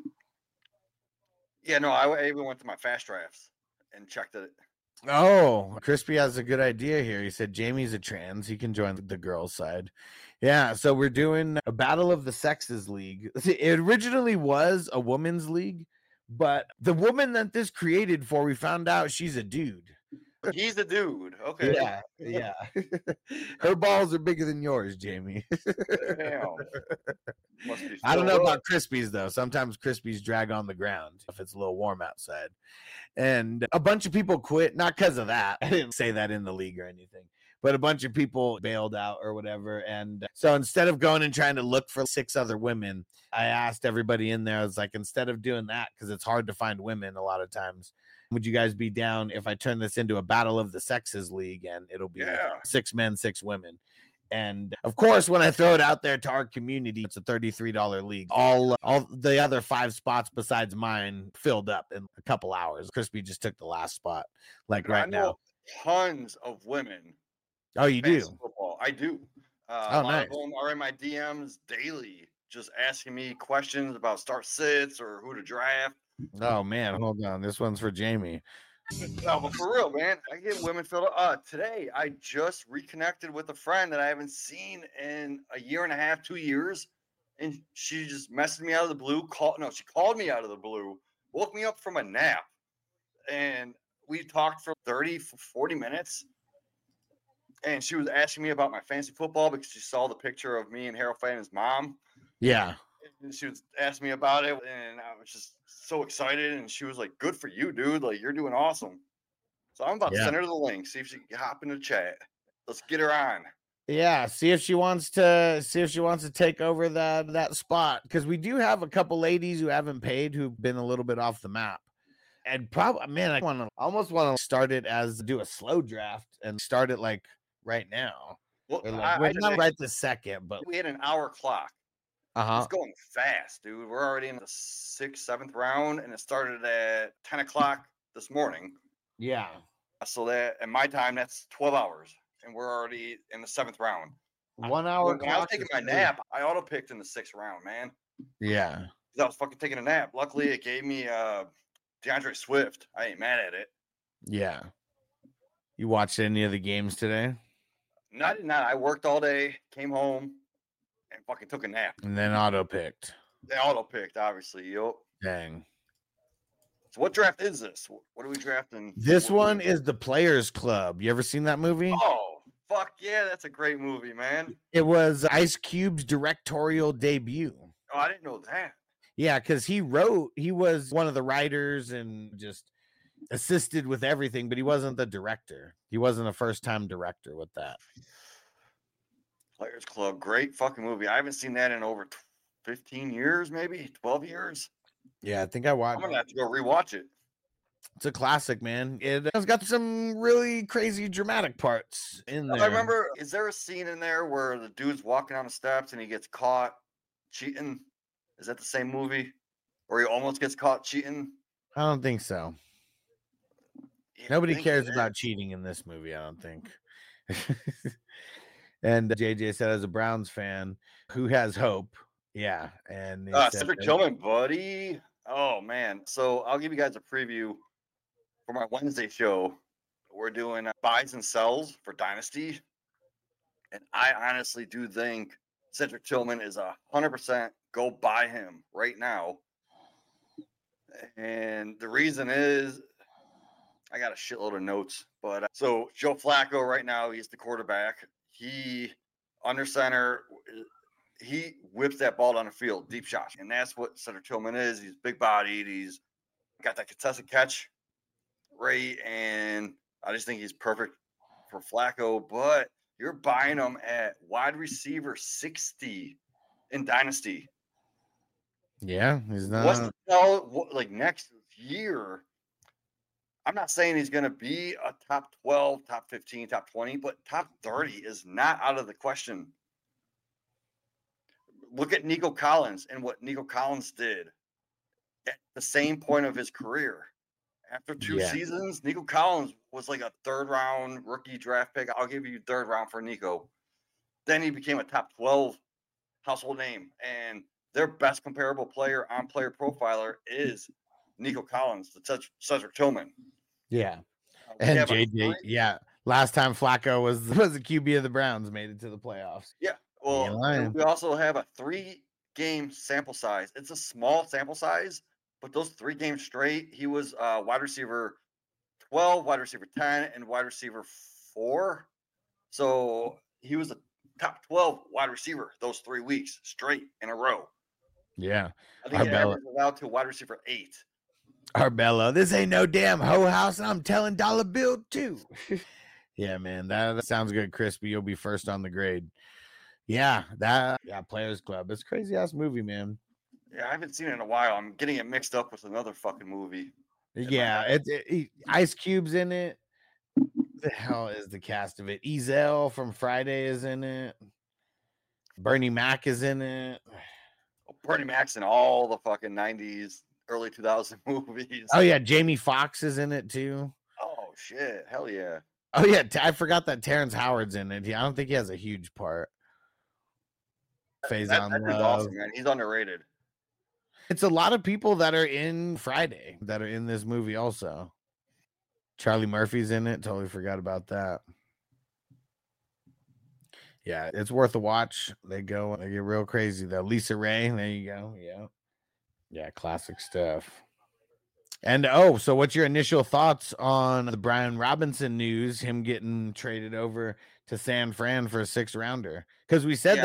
Yeah, no, I even went to my fast drafts and checked it. Oh, Crispy has a good idea here. He said Jamie's a trans. He can join the girls' side. Yeah, so we're doing a Battle of the Sexes League. It originally was a women's league, but the woman that this created for, we found out she's a dude. He's the dude. Okay. Yeah, yeah. Her balls are bigger than yours, Jamie. Damn. Must be I don't know filled up. about Krispies though. Sometimes Krispies drag on the ground if it's a little warm outside. And a bunch of people quit, not because of that. I didn't say that in the league or anything, but a bunch of people bailed out or whatever. And so instead of going and trying to look for 6 other women, I asked everybody in there, I was like, instead of doing that, because it's hard to find women a lot of times, would you guys be down if I turn this into a battle of the sexes league and it'll be 6 men, 6 women? And of course, when I throw it out there to our community, it's a $33 league. All the other 5 spots besides mine filled up in a couple hours. Crispy just took the last spot, like And right I know now. tons of women. Oh, you do? fantasy Football. I do. Oh, A lot nice. of them are in my DMs daily, just asking me questions about start sits or who to draft. Oh man, hold on. This one's for Jamie. No, but for real, man, I get women filled up. Today, I just reconnected with a friend that I haven't seen in a year and a half, 2 years, and she just messaged me out of the blue. She called me out of the blue, woke me up from a nap, and we talked for 30, 40 minutes. And she was asking me about my fantasy football because she saw the picture of me and Harold Fannin's mom. Yeah. And she was asking me about it, and I was just so excited. And she was like, "Good for you, dude! Like you're doing awesome." So I'm about to send her the link, see if she can hop in the chat. Let's get her on. Yeah, see if she wants to take over that spot, because we do have a couple ladies who haven't paid, who've been a little bit off the map. And probably, man, I almost want to start it as do a slow draft and start it like right now. Well, Not right this second, but we had an hour clock. Uh-huh. It's going fast, dude. We're already in the 6th, 7th round, and it started at 10 o'clock this morning. Yeah. So that at my time, that's 12 hours, and we're already in the 7th round. 1 hour. When I was taking my nap, I auto picked in the 6th round, man. Yeah. 'Cause I was fucking taking a nap. Luckily, it gave me DeAndre Swift. I ain't mad at it. Yeah. You watched any of the games today? No, I did not. I worked all day, came home, and fucking took a nap. And then auto picked. They auto picked, obviously. Yup. Dang. So what draft is this? What are we drafting? This one is the Players Club. You ever seen that movie? Oh, fuck yeah. That's a great movie, man. It was Ice Cube's directorial debut. Oh, I didn't know that. Yeah, because he was one of the writers and just assisted with everything, but he wasn't the director. He wasn't a first-time director with that. Players Club, great fucking movie. I haven't seen that in over 15 years, maybe 12 years. Yeah, I think I watched. I'm gonna have to go rewatch it. It's a classic, man. It's got some really crazy dramatic parts in there. I remember, is there a scene in there where the dude's walking down the steps and he gets caught cheating? Is that the same movie? Or he almost gets caught cheating? I don't think so. Nobody cares about cheating in this movie, I don't think. And JJ said, as a Browns fan, who has hope? Yeah. And Cedric Tillman, buddy. Oh, man. So I'll give you guys a preview for my Wednesday show. We're doing buys and sells for Dynasty. And I honestly do think Cedric Tillman is 100% go buy him right now. And the reason is, I got a shitload of notes. But so Joe Flacco right now, he's the quarterback. He, under center, he whips that ball down the field, deep shot. And that's what Cedric Tillman is. He's big-bodied. He's got that contested catch rate. And I just think he's perfect for Flacco. But you're buying him at wide receiver 60 in Dynasty. Yeah, he's not. Like next year, I'm not saying he's going to be a top 12, top 15, top 20, but top 30 is not out of the question. Look at Nico Collins and what Nico Collins did at the same point of his career. After 2 seasons, Nico Collins was like a 3rd round rookie draft pick. I'll give you 3rd round for Nico. Then he became a top 12 household name. And their best comparable player on Player Profiler is Nico Collins, the Cedric Tillman. Yeah. And JJ, yeah. Last time Flacco was the QB of the Browns, made it to the playoffs. Yeah. Well, we also have a 3-game sample size. It's a small sample size, but those 3 games straight, he was wide receiver 12, wide receiver 10, and wide receiver 4. So he was a top 12 wide receiver those 3 weeks straight in a row. Yeah. I think he averaged out to wide receiver 8. Arbella, this ain't no damn hoe house. I'm telling dollar bill too. Yeah, man, that sounds good, Crispy. You'll be first on the grade. Yeah, Players Club. It's a crazy ass movie, man. Yeah, I haven't seen it in a while. I'm getting it mixed up with another fucking movie. Yeah, Ice Cube's in it. The hell is the cast of it? Ezel from Friday is in it. Bernie Mac is in it. Bernie Mac's in all the fucking 90s, early 2000 movies. Oh yeah, Jamie Foxx is in it too. Oh shit, hell yeah. Oh yeah, I forgot that Terrence Howard's in it. I don't think he has a huge part. Faison That dude's Love. awesome, man. He's underrated. It's a lot of people that are in Friday that are in this movie also. Charlie Murphy's in it. Totally forgot about that. Yeah, it's worth a watch. They get real crazy though. Lisa Ray, there you go. Yeah, classic stuff. And so what's your initial thoughts on the Brian Robinson news, him getting traded over to San Fran for a 6th-rounder? Because we said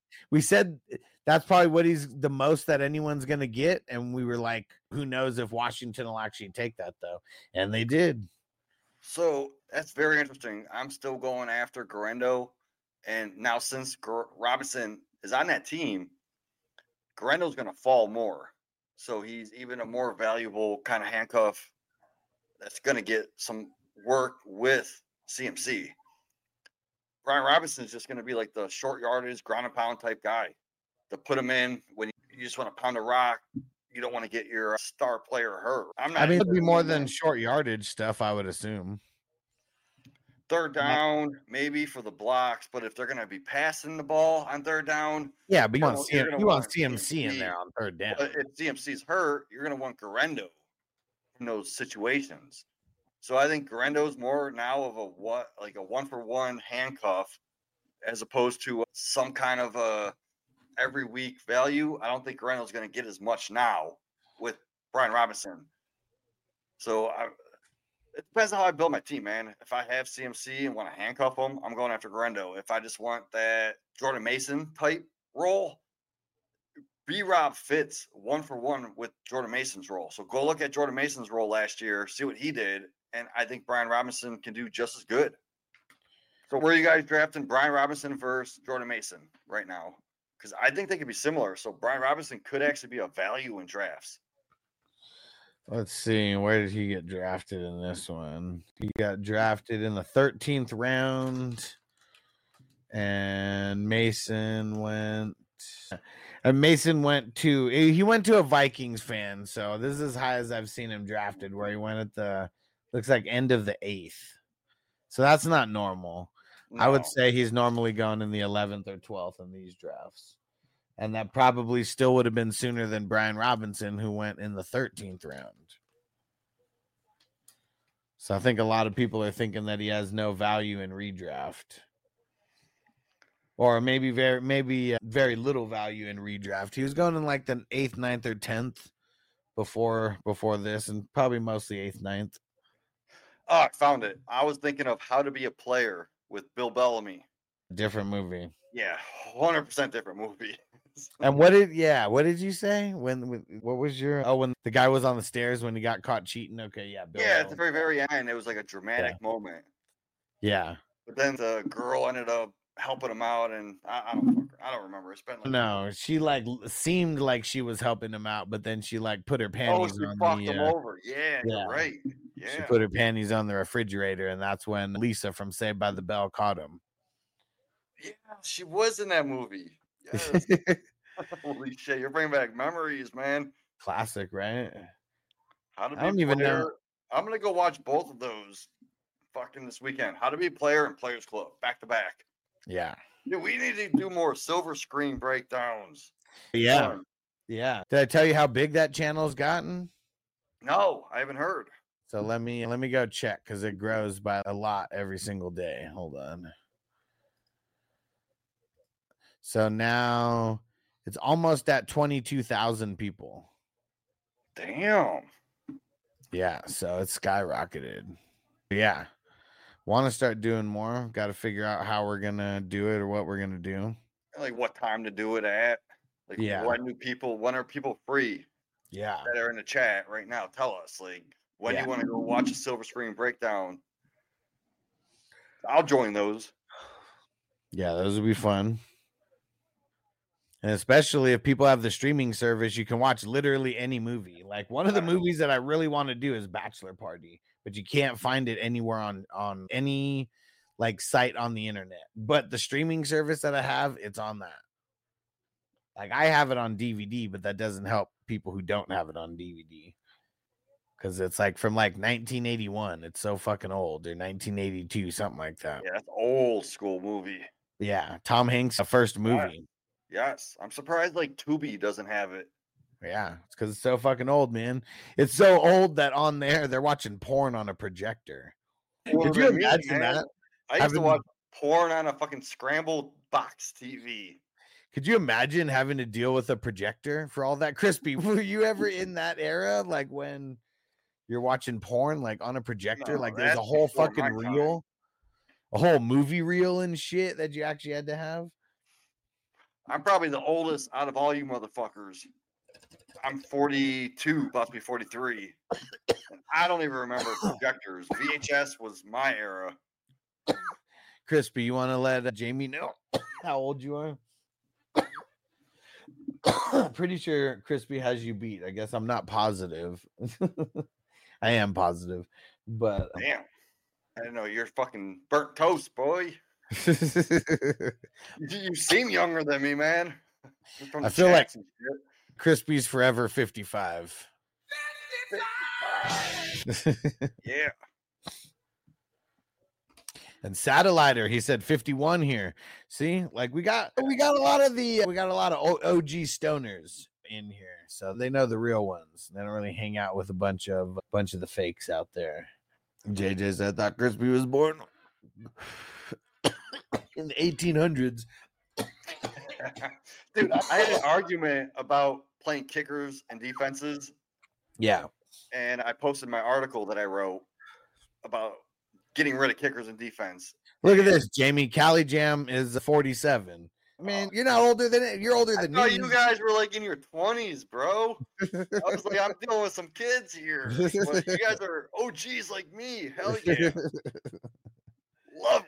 that's probably what he's the most that anyone's gonna get. And we were like, who knows if Washington will actually take that though? And they did. So that's very interesting. I'm still going after Garendo. And now since Robinson is on that team, Garendo's gonna fall more. So he's even a more valuable kind of handcuff that's going to get some work with CMC. Brian Robinson is just going to be like the short yardage, ground and pound type guy to put him in when you just want to pound a rock. You don't want to get your star player hurt. It'd be more than short yardage stuff, I would assume. 3rd down, maybe for the blocks, but if they're going to be passing the ball on 3rd down, yeah, but you want CMC in there on 3rd down. But if CMC's hurt, you're going to want Garendo in those situations. So I think Garendo's more now of a 1-for-1 handcuff as opposed to some kind of a every week value. I don't think Garendo's going to get as much now with Brian Robinson. So it depends on how I build my team, man. If I have CMC and want to handcuff him, I'm going after Garendo. If I just want that Jordan Mason type role, B-Rob fits 1-for-1 with Jordan Mason's role. So go look at Jordan Mason's role last year, see what he did, and I think Brian Robinson can do just as good. So where are you guys drafting Brian Robinson versus Jordan Mason right now? Because I think they could be similar. So Brian Robinson could actually be a value in drafts. Let's see. Where did he get drafted in this one? He got drafted in the 13th round. And Mason went to a Vikings fan. So this is as high as I've seen him drafted, where he went at the looks like end of the 8th. So that's not normal. No. I would say he's normally going in the 11th or 12th in these drafts. And that probably still would have been sooner than Brian Robinson, who went in the 13th round. So I think a lot of people are thinking that he has no value in redraft. Or maybe very little value in redraft. He was going in like the 8th, 9th, or 10th before this, and probably mostly 8th, 9th. Oh, I found it. I was thinking of How to Be a Player with Bill Bellamy. Different movie. Yeah, 100% different movie. And what did you say? When the guy was on the stairs when he got caught cheating? Okay, yeah. Bill Bellamy. At the very, very end, it was like a dramatic moment. Yeah. But then the girl ended up helping him out, and I don't remember. It's been she seemed like she was helping him out, but then she put her panties on fucked him over. Yeah, you're right. Yeah. She put her panties on the refrigerator, and that's when Lisa from Saved by the Bell caught him. Yeah, she was in that movie. Yes. Holy shit, you're bringing back memories, man. Classic, right? How to Be a Player. Even know. I'm gonna go watch both of those fucking this weekend. How to Be a Player and Players Club back to back. Yeah. Dude, we need to do more silver screen breakdowns. Yeah. Yeah. Did I tell you how big that channel's gotten? No, I haven't heard. So let me go check, because it grows by a lot every single day. Hold on. So now it's almost at 22,000 people. Damn. Yeah, so it's skyrocketed. Yeah. Want to start doing more. Got to figure out how we're going to do it or what we're going to do. Like what time to do it at. Like Yeah. when are people free? Yeah. That are in the chat right now. Tell us, like, when Yeah. you want to go watch a Silver Screen breakdown. I'll join those. Yeah, those would be fun. And especially if people have the streaming service, you can watch literally any movie. Like one of the movies that I really want to do is Bachelor Party, but you can't find it anywhere on any like site on the internet. But the streaming service that I have, it's on that. Like I have it on DVD, but that doesn't help people who don't have it on DVD. Because it's like from like 1981. It's so fucking old. Or 1982, something like that. Yeah, that's old school movie. Yeah. Tom Hanks' first movie. Yes. I'm surprised like Tubi doesn't have it. Yeah, it's because it's so fucking old, man. It's so old that on there they're watching porn on a projector. Could you imagine that? I used to watch porn on a fucking scrambled box TV. Could you imagine having to deal with a projector for all that? Crispy, were you ever in that era? Like when you're watching porn like on a projector? No, like there's a that's whole before fucking my time. reel, a whole movie reel and shit that you actually had to have? I'm probably the oldest out of all you motherfuckers. I'm 42, about to be 43. And I don't even remember projectors. VHS was my era. Crispy, you want to let Jamie know how old you are? Pretty sure Crispy has you beat. I guess I'm not positive. I am positive, but Damn. I didn't know you're fucking burnt toast, boy. You seem younger than me, man. From I the feel like chats and shit. Crispy's forever 55. Yeah. And Satelliter, he said 51 here. See, like we got a lot of OG stoners in here, so they know the real ones. They don't really hang out with a bunch of the fakes out there. JJ said, I thought Crispy was born in the 1800s. Dude, I had an argument about playing kickers and defenses. Yeah. And I posted my article that I wrote about getting rid of kickers and defense. Look at this, Jamie. Cali Jam is 47. Man, you're not older than it. You're older than me. You guys were like in your 20s, bro. I was like, I'm dealing with some kids here. But you guys are OGs like me. Hell yeah. Love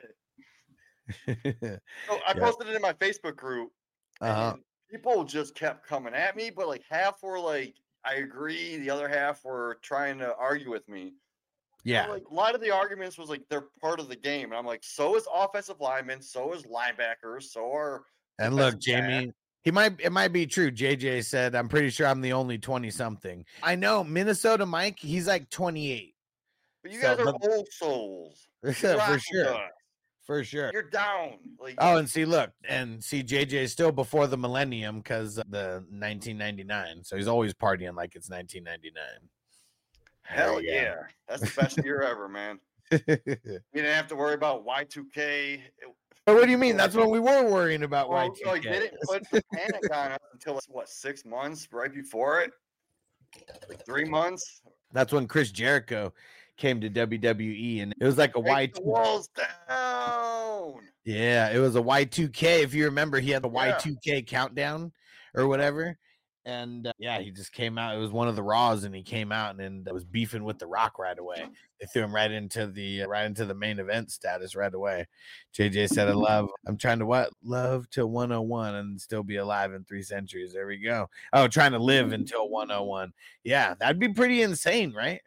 it. So I posted it in my Facebook group. And people just kept coming at me, but like half were like, I agree. The other half were trying to argue with me. Yeah. Like a lot of the arguments was like they're part of the game. And I'm like, so is offensive linemen, so is linebackers, so are. And look, Jamie, it might be true. JJ said, I'm pretty sure I'm the only 20 something. I know Minnesota Mike, he's like 28. But you guys are old souls. For sure. For sure. You're down. Like, and see JJ is still before the millennium because the 1999. So he's always partying like it's 1999. Hell yeah. That's the best year ever, man. You didn't have to worry about Y2K. What do you mean? That's what we were worrying about. Well, Y2K. like, they didn't put the panic on us until, 6 months right before it? Like 3 months? That's when Chris Jericho came to WWE, and it was like a Break Y2K. the walls down. Yeah, it was a Y2K. If you remember, he had the Y2K countdown or whatever. And he just came out. It was one of the Raws, and he came out and was beefing with The Rock right away. They threw him right into the main event status right away. JJ said, I'm trying to love till 101 and still be alive in 3 centuries. There we go. Oh, trying to live until 101. Yeah, that'd be pretty insane, right?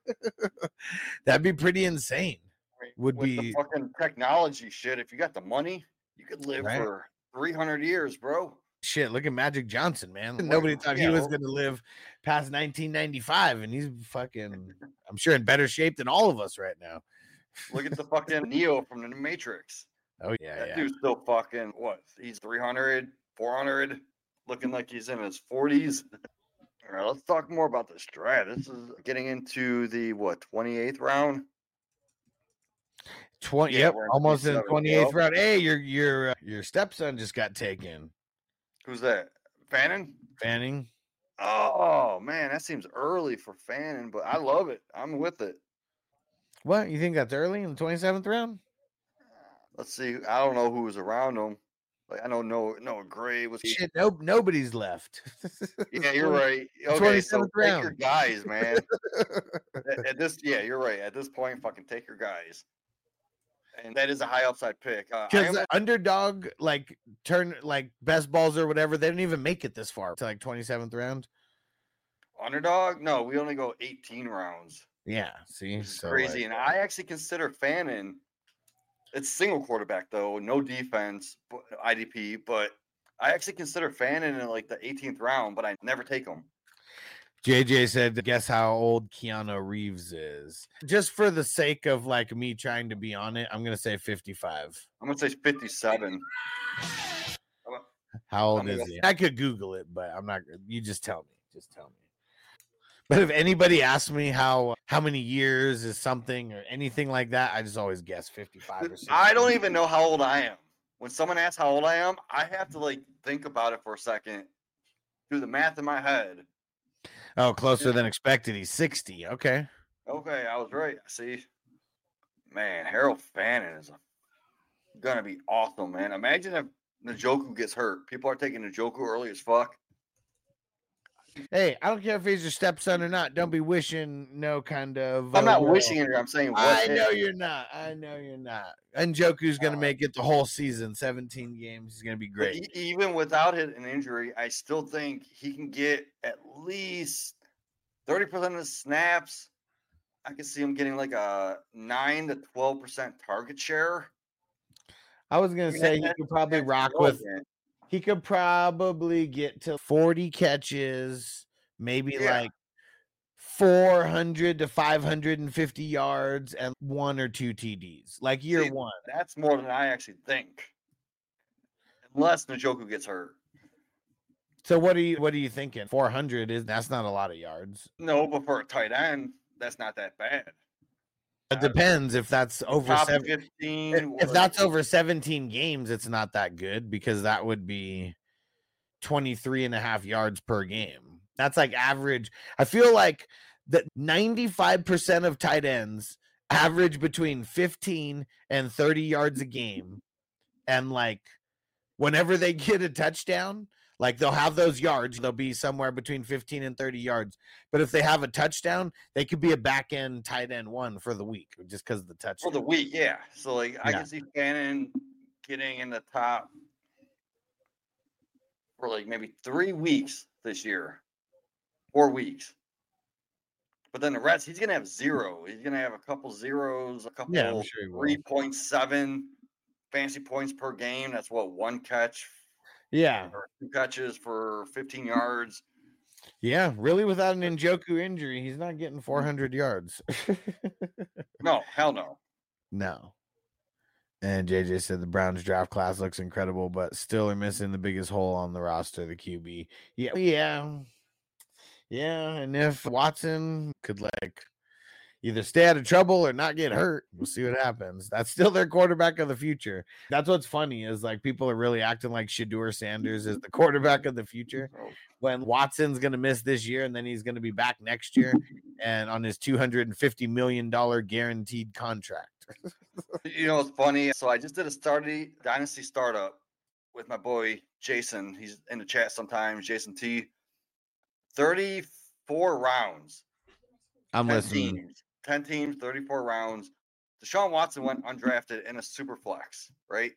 That'd be pretty insane. With the fucking technology shit, if you got the money, you could live for 300 years, bro. Shit, look at Magic Johnson, man. Nobody thought he was going to live past 1995, and he's fucking, I'm sure, in better shape than all of us right now. Look at the fucking Neo from the Matrix. Oh, yeah, that dude's still fucking, he's 300, 400, looking like he's in his 40s. All right, let's talk more about this draft. This is getting into the, 28th round? 20, yep, almost in the 28th round. Hey, your stepson just got taken. Who's that? Fanning? Oh, man, that seems early for Fanning, but I love it. I'm with it. What, you think that's early in the 27th round? Let's see. I don't know who was around him. Like I know Noah Gray was. Shit, nobody's left. Yeah, you're right. Okay, so 27th take your round. guys, man. At this, yeah, you're right. At this point, fucking take your guys. And that is a high upside pick. Because underdog, like turn like best balls or whatever, they didn't even make it this far to like 27th round. Underdog? No, we only go 18 rounds. Yeah, see, Which is crazy. And I actually consider Fannin. It's single quarterback though, no defense, IDP. But I actually consider Fannin in like the 18th round, but I never take him. JJ said, guess how old Keanu Reeves is. Just for the sake of like me trying to be on it, I'm gonna say 55. I'm gonna say 57. How old is he? I could Google it, but I'm not. You just tell me. Just tell me. But if anybody asks me how many years is something or anything like that, I just always guess 55 or 60. I don't even know how old I am. When someone asks how old I am, I have to like think about it for a second, do the math in my head. Oh, closer than expected. He's 60. Okay. Okay, I was right. See, man, Harold Fannin is gonna be awesome, man. Imagine if Njoku gets hurt. People are taking Njoku early as fuck. Hey, I don't care if he's your stepson or not. Don't be wishing no kind of. I'm not wishing it. I'm saying what I know you're not. I know you're not. Njoku's going to make it the whole season, 17 games. He's going to be great. Even without an injury, I still think he can get at least 30% of the snaps. I can see him getting like a 9 to 12% target share. I was going to say he could probably rock with. He could probably get to 40 catches, maybe like 400 to 550 yards and 1 or 2 TDs, like year one. That's more than I actually think. Unless Njoku gets hurt. So what are you thinking? 400 that's not a lot of yards. No, but for a tight end, that's not that bad. It depends if that's over 15. If that's over 17 games, it's not that good because that would be 23 and a half yards per game. That's like average. I feel like that 95% of tight ends average between 15 and 30 yards a game. And like whenever they get a touchdown, like they'll have those yards, they'll be somewhere between 15 and 30 yards. But if they have a touchdown, they could be a back end tight end one for the week just because of the touchdown. For the week, yeah. So like I can see Fannin getting in the top for like maybe 3 weeks this year, 4 weeks. But then the rest, he's gonna have 0. He's gonna have a couple zeros, a couple 3.7 fantasy points per game. That's what, 1 catch. Yeah. Or 2 catches for 15 yards. Yeah, really without an Njoku injury, he's not getting 400 yards. No, hell no. No. And JJ said the Browns draft class looks incredible, but still are missing the biggest hole on the roster, the QB. Yeah. And if Watson could like either stay out of trouble or not get hurt, we'll see what happens. That's still their quarterback of the future. That's what's funny is like people are really acting like Shedeur Sanders is the quarterback of the future when Watson's going to miss this year and then he's going to be back next year and on his $250 million guaranteed contract. You know, it's funny. So I just did a dynasty startup with my boy Jason. He's in the chat sometimes. Jason T. 34 rounds. I'm listening. 10 teams, 34 rounds. Deshaun Watson went undrafted in a super flex, right?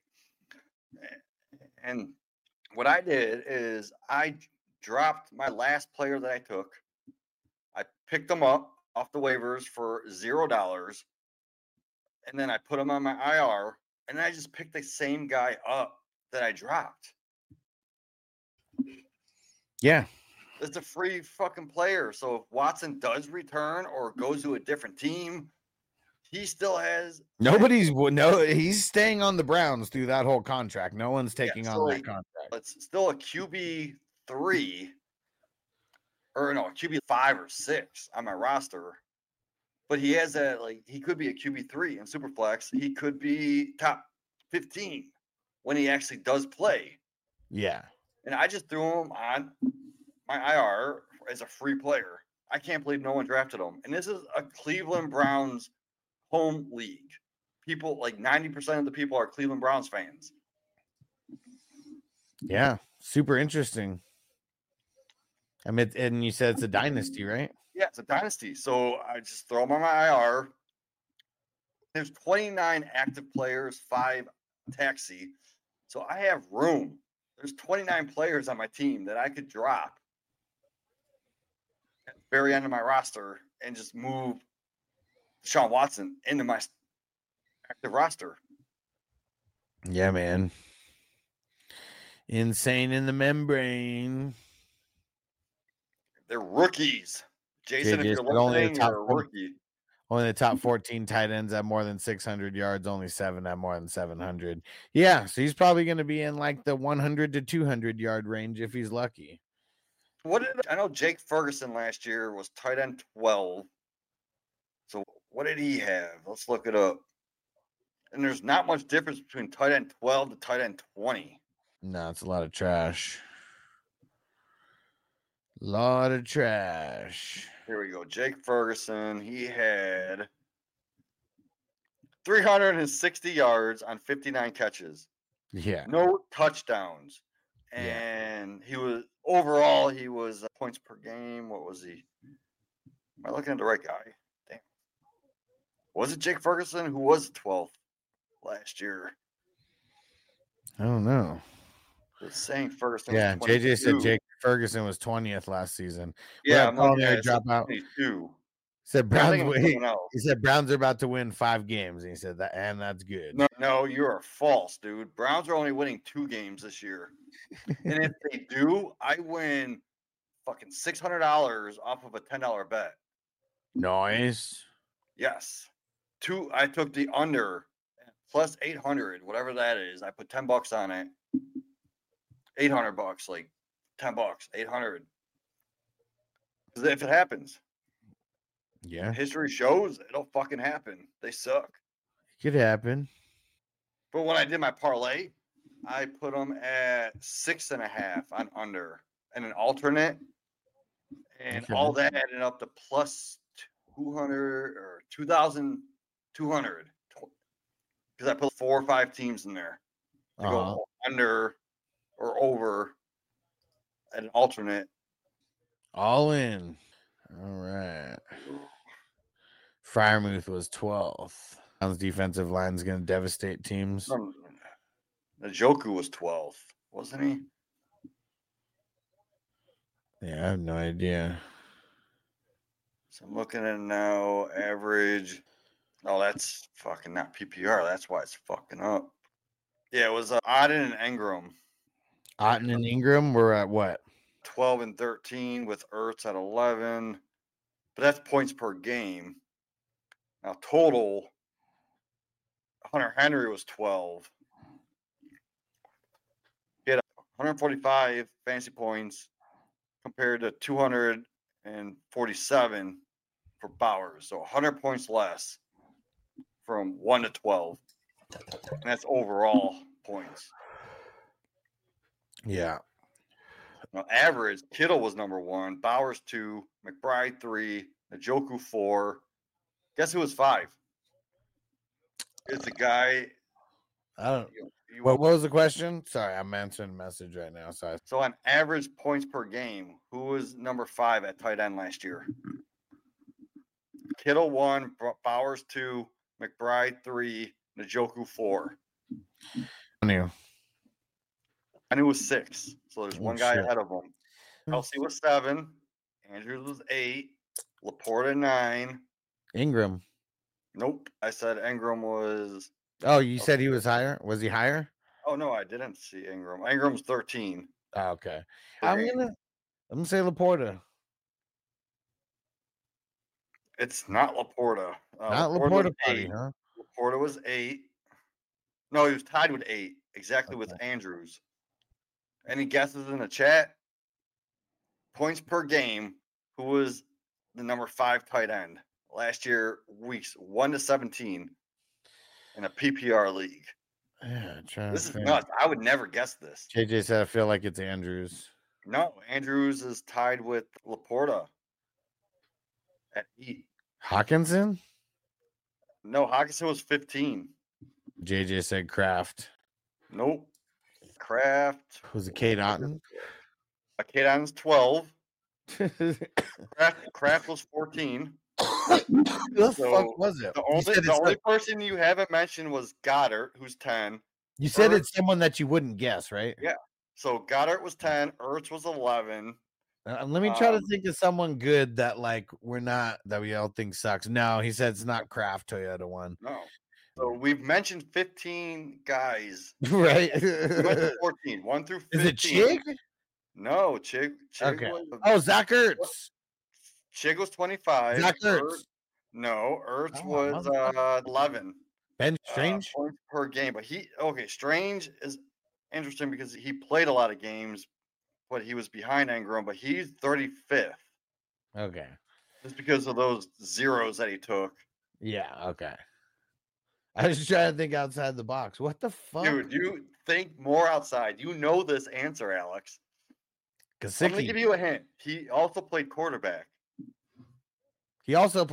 And what I did is I dropped my last player that I took. I picked them up off the waivers for $0. And then I put him on my IR. And then I just picked the same guy up that I dropped. Yeah. It's a free fucking player. So if Watson does return or goes to a different team, he still has. He's staying on the Browns through that whole contract. No one's taking on that contract. It's still a QB3 or no, QB 5 or 6 on my roster. But he has that, like, he could be a QB3 in Superflex. He could be top 15 when he actually does play. Yeah. And I just threw him on my IR as a free player. I can't believe no one drafted him. And this is a Cleveland Browns home league. People like 90% of the people are Cleveland Browns fans. Yeah, super interesting. I mean, and you said it's a dynasty, right? Yeah, it's a dynasty. So I just throw them on my IR. There's 29 active players, 5 taxi. So I have room. There's 29 players on my team that I could drop at the very end of my roster and just move Deshaun Watson into my active roster. Yeah, man. Insane in the membrane. They're rookies. Jason, if JJ you're said only the listening, top you're a 4 rookie. only the top 14 tight ends have more than 600 yards. Only 7 have more than 700. Yeah, so he's probably going to be in like the 100 to 200 yard range if he's lucky. I know Jake Ferguson last year was tight end 12. So what did he have? Let's look it up. And there's not much difference between tight end 12 to tight end 20. No, it's a lot of trash. Lot of trash. Here we go. Jake Ferguson, he had 360 yards on 59 catches. Yeah. No touchdowns. And he was overall, he was points per game. What was he? Am I looking at the right guy? Damn. Was it Jake Ferguson who was 12th last year? I don't know. It's saying Ferguson. Yeah, was JJ said 22. Jake Ferguson was 20th last season. Yeah, I'm calling there drop out. 22. Said I'm Browns. thinking of someone else. He said Browns are about to win 5 games. And he said that, and that's good. No, you are false, dude. Browns are only winning 2 games this year. And if they do, I win fucking $600 off of a $10 bet. Nice. Yes. I took the under plus 800, whatever that is. I put $10 on it. $800, like $10, 800. Because if it happens, Yeah, history shows it'll fucking happen. They suck. it could happen. But when I did my parlay, I put them at 6.5 on under and an alternate, and Okay. all that added up to plus 200 or 2,200 because I put 4 or 5 teams in there to go under or over an alternate. All in. All right. Fryermuth was 12th. Browns defensive line is going to devastate teams. Njoku was 12th, wasn't he? Yeah, I have no idea. So I'm looking at it now, average. Oh, that's fucking not PPR. That's why it's fucking up. Yeah, it was Auden and Ingram. Otten and Ingram were at what? 12 and 13 with Ertz at 11. But that's points per game. Now, total, Hunter Henry was 12. He had 145 fantasy points compared to 247 for Bowers. So 100 points less from 1 to 12. And that's overall points. Yeah. Now, average, Kittle was number 1, Bowers 2, McBride 3, Njoku 4. Guess who was 5? It's a guy. I don't. What was the question? Sorry, I'm answering a message right now. Sorry. So on average points per game, who was number 5 at tight end last year? Kittle 1, Bowers 2, McBride 3, Njoku 4. I knew. I knew it was 6. So there's one guy shit. ahead of him. Kelsey was 7. Andrews was 8. Laporta 9. Ingram. Nope. I said Ingram was. Oh, you said he was higher? Was he higher? Oh, no, I didn't see Ingram. Ingram's 13. Oh, okay. I'm gonna say Laporta. It's not Laporta. Not was Laporta party, 8. huh? Laporta was 8. No, he was tied with 8, exactly with Andrews. Any guesses in the chat? Points per game. Who was the number 5 tight end last year? Weeks 1 to 17 in a PPR league. Yeah, This is nuts. I would never guess this. JJ said I feel like it's Andrews. No, Andrews is tied with Laporta at 8. Hawkinson? No, Hawkinson was 15. JJ said Kraft. Nope. Kraft. Was it Kate Otten? Kate Otten's 12. Kraft was 14. The fuck was it? The only person you haven't mentioned was Goddard, who's 10. You said it's someone that you wouldn't guess, right? Yeah. So Goddard was 10. Ertz was 11. Let me try to think of someone good that that we all think sucks. No, he said it's not Kraft. Toyota one. No. So we've mentioned 15 guys. Right. 14. 1 through 15. Is it Chig? No, Chig Okay. was, Zach Ertz. Chig was 25. Zach Ertz. Ertz was 11. Ben Strange? Points per game. But Strange is interesting because he played a lot of games, but he was behind Engram, but he's 35th. Okay. Just because of those zeros that he took. Yeah, okay. I was just trying to think outside the box. What the fuck? Dude, you think more outside. You know this answer, Alex. I'm going to give you a hint. He also played quarterback. Yes.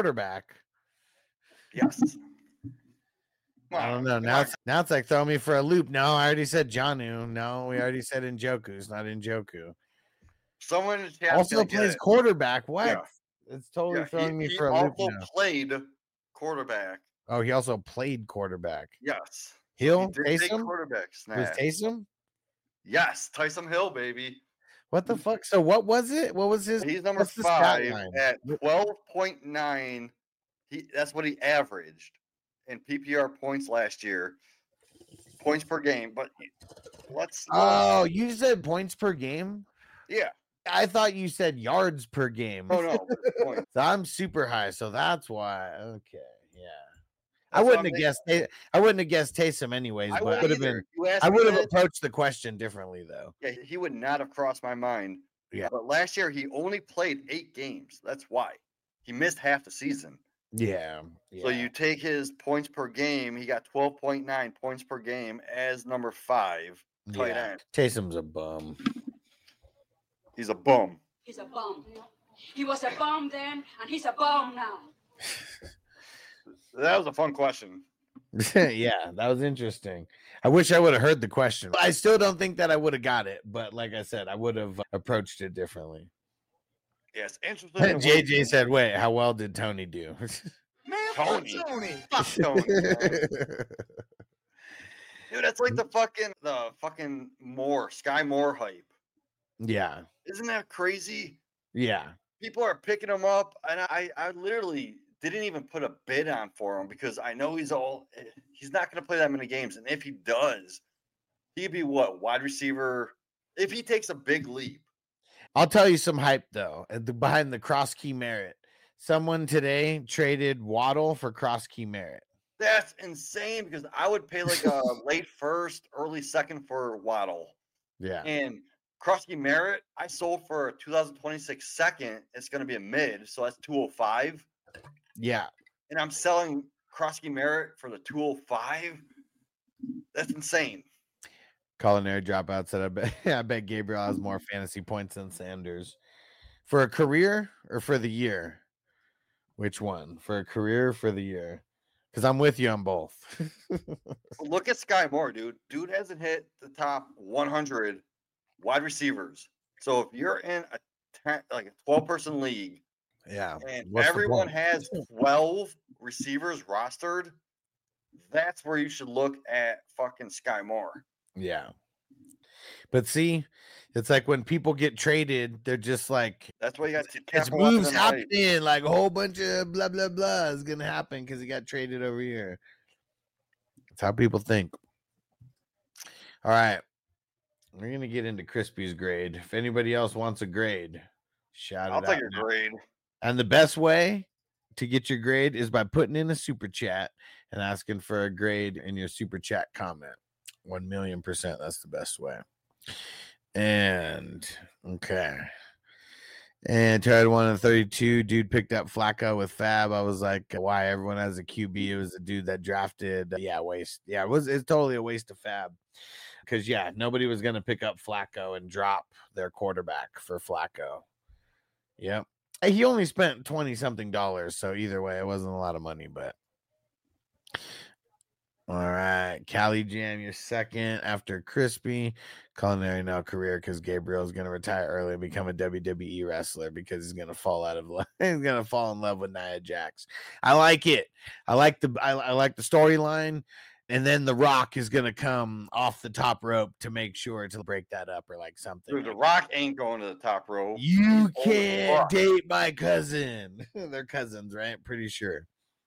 I don't know. Now it's like throw me for a loop. No, I already said Jonnu. No, we already said Njoku. It's not Njoku. Someone also plays quarterback. What? Yeah. It's totally throwing me for a loop. He also played quarterback. Oh, he also played quarterback. Yes. Hill? He did Taysom? quarterback snap. Was Taysom? Yes, Taysom Hill, baby. What the fuck? So what was it? What was his? He's number 5 at 12.9. That's what he averaged in PPR points last year. Points per game. But let's. Oh, you said points per game? Yeah. I thought you said yards per game. Oh no. So I'm super high, so that's why. Okay, yeah. I wouldn't have guessed Taysom anyways, but I would have approached the question differently though. Yeah, he would not have crossed my mind. Yeah. But last year he only played 8 games. That's why. He missed half the season. Yeah. So you take his points per game, he got 12.9 points per game as number 5 tight end. Taysom's a bum. He's a bum. He's a bum. He was a bum then, and he's a bum now. That was a fun question. Yeah, that was interesting. I wish I would have heard the question. I still don't think that I would have got it, but like I said, I would have approached it differently. Yes, interesting. JJ said, wait, how well did Tony do? Man, Tony. fuck Tony. Dude, that's like the fucking Sky Moore hype. Yeah. Isn't that crazy? Yeah. People are picking him up, and I literally didn't even put a bid on for him because I know he's not going to play that many games. And if he does, he'd be wide receiver if he takes a big leap. I'll tell you some hype though. Behind the cross key merit, someone today traded Waddle for cross key merit. That's insane because I would pay like a late first, early second for Waddle. Yeah. And cross key merit, I sold for a 2026 second. It's going to be a mid, so that's 205. Yeah. And I'm selling Krosky Merritt for the 205. That's insane. Culinary Dropout said, I bet Gabriel has more fantasy points than Sanders. For a career or for the year? Which one? For a career or for the year? Because I'm with you on both. Look at Sky Moore, dude. Dude hasn't hit the top 100 wide receivers. So if you're in a 12-person league, yeah, and everyone has 12 receivers rostered, that's where you should look at fucking Sky Moore. Yeah. But see, it's like when people get traded, they're just like, that's why you got it's moves happening, like a whole bunch of blah blah blah is gonna happen because he got traded over here. That's how people think. All right, we're gonna get into Crispy's grade. If anybody else wants a grade, shout it out. I'll take your grade. And the best way to get your grade is by putting in a super chat and asking for a grade in your super chat comment. 1,000,000%. That's the best way. And okay. And tried 132. Dude picked up Flacco with Fab. I was like, why everyone has a QB? It was a dude that drafted. Waste. Yeah, it's totally a waste of Fab. Because nobody was gonna pick up Flacco and drop their quarterback for Flacco. Yep. He only spent $20-something, so either way, it wasn't a lot of money, but All right, Cali Jam, you're second after Crispy. Culinary no career because Gabriel is going to retire early and become a WWE wrestler because he's going to fall out of love. He's going to fall in love with Nia Jax. I like it. I like the storyline. And then The Rock is going to come off the top rope to make sure to break that up or like something. Dude, The Rock ain't going to the top rope. You can't date my cousin. They're cousins, right? Pretty sure.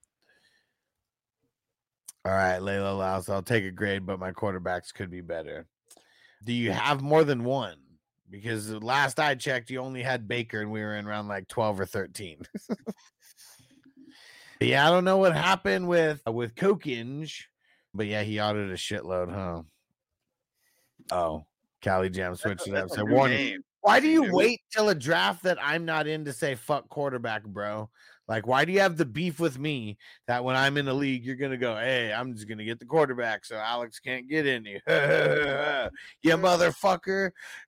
All right, Layla Laus, I'll take a grade, but my quarterbacks could be better. Do you have more than one? Because the last I checked, you only had Baker, and we were in round like 12 or 13. Yeah, I don't know what happened with Kokins, but yeah, he autoed a shitload, huh? Oh, Cali Jam switched it up. So warning. Why do you wait till a draft that I'm not in to say fuck quarterback, bro? Like, why do you have the beef with me that when I'm in the league, you're going to go, hey, I'm just going to get the quarterback so Alex can't get any? You motherfucker.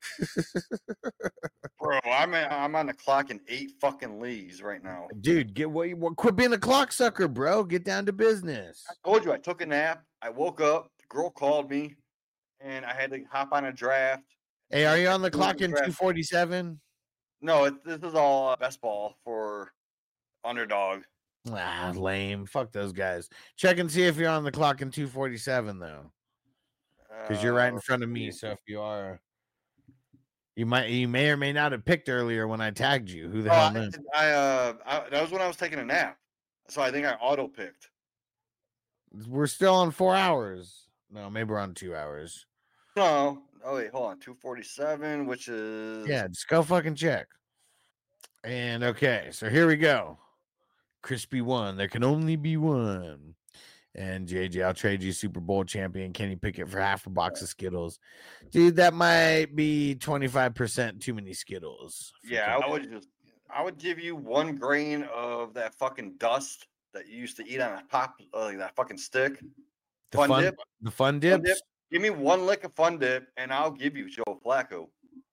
Bro, I'm on the clock in 8 fucking leagues right now. Dude, quit being a clock sucker, bro. Get down to business. I told you, I took a nap. I woke up. The girl called me, and I had to hop on a draft. Hey, are you on the clock in 247? No, this is all best ball for Underdog. Ah, lame. Fuck those guys. Check and see if you're on the clock in 247 though, because you're right in front of me. So if you are, you may or may not have picked earlier when I tagged you. Who the hell knows? That was when I was taking a nap, so I think I auto picked. We're still on 4 hours. No, maybe we're on 2 hours. No. Oh wait, hold on. 247, which is just go fucking check. And okay, so here we go. Crispy one. There can only be one. And JJ, I'll trade you Super Bowl champion Kenny Pickett for half a box of Skittles. Dude, that might be 25% too many Skittles. Yeah, I would give you 1 grain of that fucking dust that you used to eat on a pop, like that fucking stick. The fun dips. Give me 1 lick of Fun Dip, and I'll give you Joe Flacco.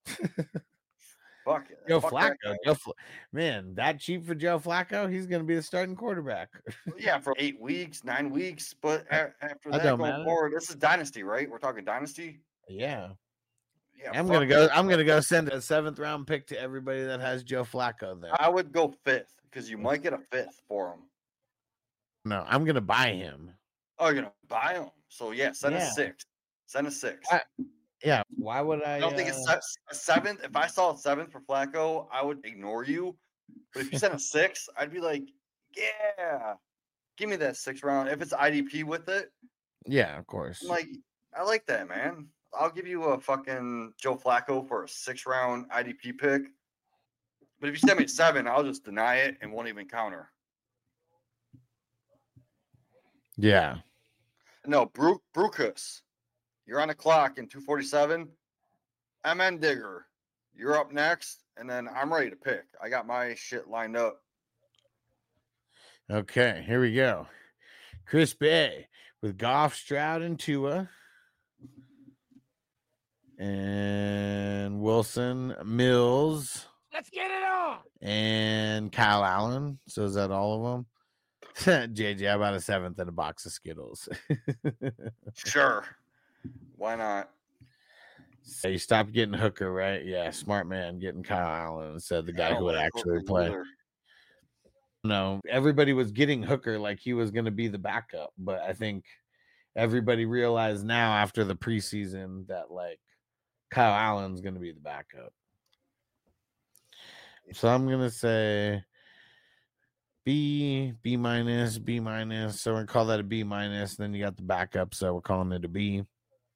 Fuck it. Joe Flacco. Man, that cheap for Joe Flacco? He's going to be the starting quarterback. Yeah, for 8 weeks, 9 weeks. But after that, going forward, this is Dynasty, right? We're talking Dynasty? Yeah. I'm gonna go send a 7th round pick to everybody that has Joe Flacco there. I would go 5th because you might get a 5th for him. No, I'm going to buy him. Oh, you're going to buy him? So, yeah, send a 6. Send a 6. Yeah, why would I? I don't think it's a 7th. If I saw a 7th for Flacco, I would ignore you. But if you sent a 6, I'd be like, yeah, give me that 6th round. If it's IDP with it, yeah, of course. I'm like, I like that, man. I'll give you a fucking Joe Flacco for a 6th round IDP pick. But if you send me a 7, I'll just deny it and won't even counter. Yeah. No, Brucus. You're on the clock in 247. MN Digger, you're up next, and then I'm ready to pick. I got my shit lined up. Okay, here we go. Chris Bay with Goff, Stroud, and Tua. And Wilson, Mills. Let's get it on. And Kyle Allen. So is that all of them? JJ, how about a 7th and a box of Skittles? Sure. Why not? So you stopped getting Hooker, right? Yeah, smart man getting Kyle Allen instead of the guy who would actually play. Either. No, everybody was getting Hooker like he was going to be the backup, but I think everybody realized now after the preseason that like Kyle Allen's going to be the backup. So I'm going to say B minus. So we're going to call that a B minus. Then you got the backup, so we're calling it a B.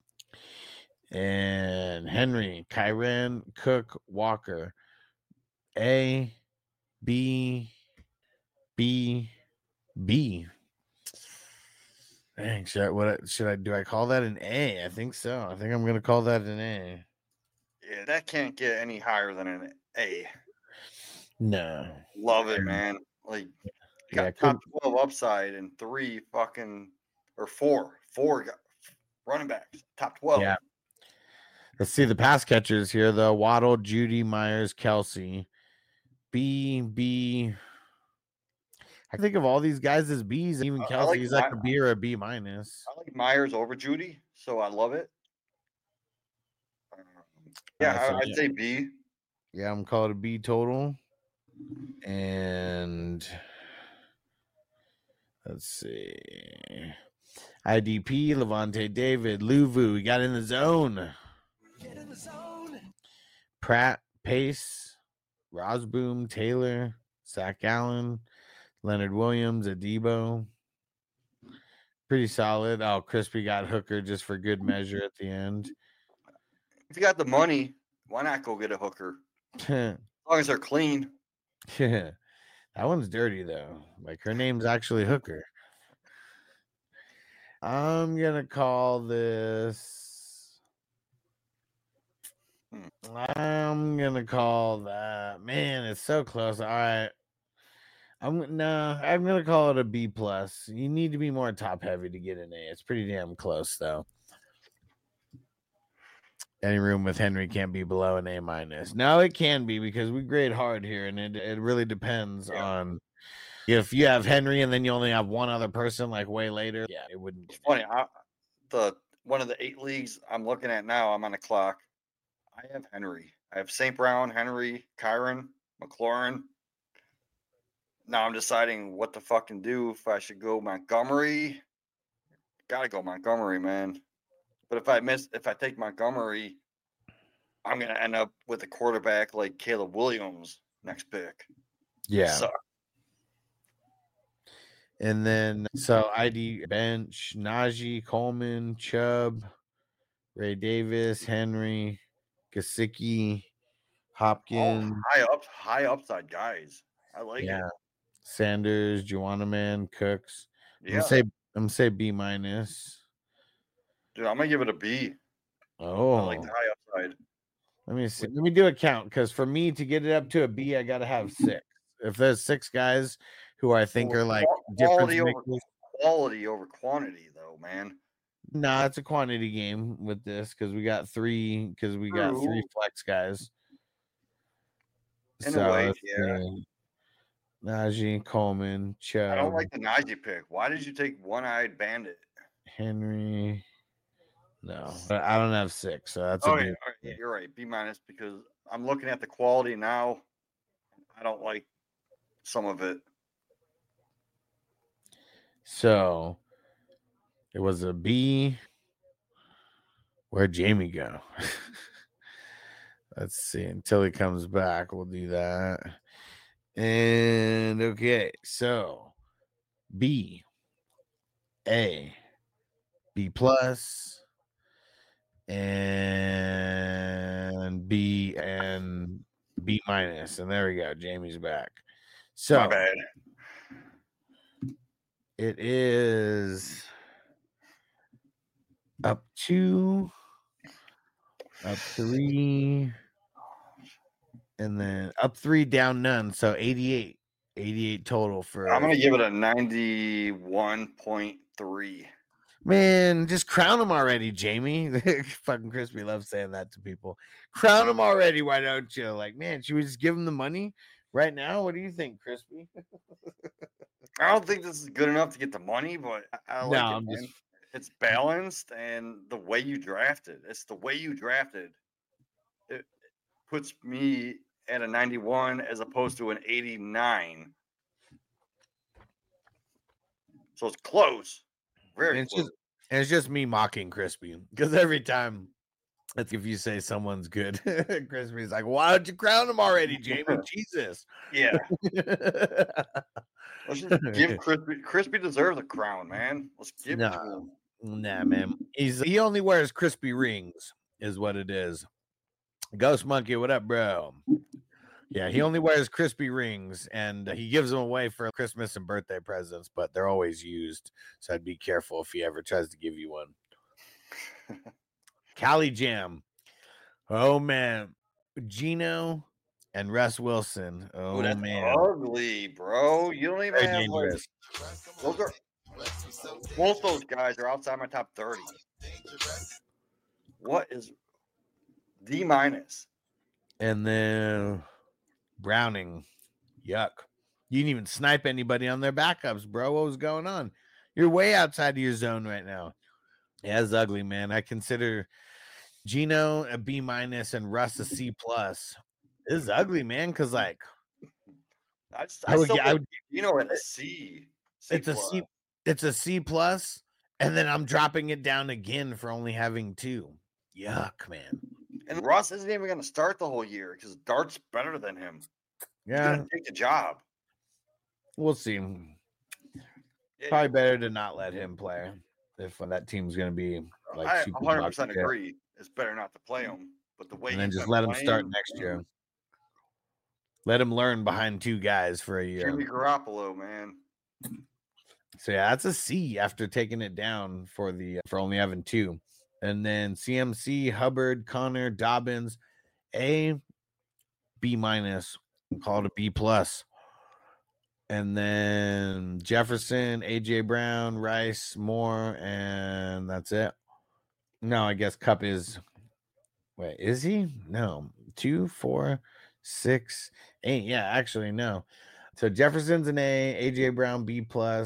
And Henry, Kyren, Cook, Walker. A, B. Dang, do I call that an A? I think so. I think I'm gonna call that an A. Yeah, that can't get any higher than an A. No. Love it, man. Like got top 12 upside and 3 fucking or 4 running backs. Top 12. Yeah. Let's see the pass catchers here, though. Waddle, Judy, Myers, Kelsey. B. I think of all these guys as B's. Even Kelsey, he's like a B or a B minus. I like Myers over Judy, so I love it. Yeah, I'd say B. Yeah, I'm calling it a B total. And let's see. IDP, Levante David, Luvu, we got in the zone. Get in the zone. Pratt, Pace, Rosboom, Taylor, Zach Allen, Leonard Williams, Adebo. Pretty solid. Oh, Crispy got Hooker just for good measure at the end. If you got the money, why not go get a hooker? As long as they're clean. That one's dirty though. Like her name's actually Hooker. I'm gonna call this. I'm gonna call that. Man, it's so close. All right. I'm gonna call it a B plus. You need to be more top heavy to get an A. It's pretty damn close though. Any room with Henry can't be below an A minus. No, it can be because we grade hard here, and it really depends on if you have Henry and then you only have one other person like way later. Yeah, it wouldn't. It's funny. One of the 8 leagues I'm looking at now, I'm on the clock. I have Henry. I have St. Brown, Henry, Kyron, McLaurin. Now I'm deciding what to fucking do. If I should go Montgomery, gotta go Montgomery, man. But if I take Montgomery, I'm gonna end up with a quarterback like Caleb Williams next pick. Yeah. So, and then so ID bench, Najee, Coleman, Chubb, Ray Davis, Henry, Gesicki, Hopkins. High upside guys. I like it. Sanders, Juwanna, Cooks. Yeah. I'm gonna say B minus. Dude, I'm gonna give it a B. Oh, I like the high upside. Let me see. Let me do a count because for me to get it up to a B, I gotta have 6. If there's 6 guys who I think are like quality over quantity, though, man. Nah, it's a quantity game with this because we got 3 flex guys. In a way, yeah. Najee, Coleman, Chubb. I don't like the Najee pick. Why did you take One-Eyed Bandit? Henry. No, but I don't have 6, so that's yeah, you're right. B minus because I'm looking at the quality now. I don't like some of it. So it was a B. Where'd Jamie go? Let's see. Until he comes back, we'll do that. And okay, so B, A, B plus, and B minus. And there we go. Jamie's back. So my bad. It is up 2, up 3, and then up 3, down none. So 88 total for. I'm gonna give it a 91.3. Man, just crown him already, Jamie. Fucking Crispy loves saying that to people. Crown him already, why don't you? Like, man, should we just give him the money right now? What do you think, Crispy? I don't think this is good enough to get the money, but I like it. It's balanced, and the way you drafted. It's the way you drafted. It puts me at a 91 as opposed to an 89. So it's close. Very close. It's just me mocking Crispy because every time, if you say someone's good, Crispy's like, "Why don't you crown him already, Jamie? Jesus." Yeah. Let's just give Crispy deserves a crown, man. Let's give it to him. Nah, man. He only wears crispy rings, is what it is. Ghost Monkey, what up, bro? Yeah, he only wears crispy rings, and he gives them away for Christmas and birthday presents, but they're always used. So I'd be careful if he ever tries to give you one. Cali Jam. Oh, man. Gino and Russ Wilson. Oh, that's man. Ugly, bro. You don't even have both those guys are outside my top 30. What is D minus? And then Browning. Yuck. You didn't even snipe anybody on their backups, bro. What was going on? You're way outside of your zone right now. Yeah, it's ugly, man. I consider Gino a B- and Russ a C+. This is ugly, man, because like I I would still get, I put would, Gino at a C. it's a C, it's a C+, and then I'm dropping it down again for only having 2. Yuck, man. And Russ isn't even going to start the whole year because Dart's better than him. He's Yeah, going to take the job. we'll see. Probably better to not let him play if that team's going to be like I super 100% dog shit. agree. It's better not to play him. But the way And then he's just been let him start playing, next year. Let him learn behind 2 guys for a year. Jimmy Garoppolo, man. So yeah, that's a C after taking it down for only having 2. And then CMC, Hubbard, Connor, Dobbins, A, B-, call it a B+. And then Jefferson, AJ Brown, Rice, Moore, and that's it. No, I guess Cup is. Wait, is he? No, 2, 4, 6, 8. Yeah, actually, no. So Jefferson's an A, AJ Brown B+.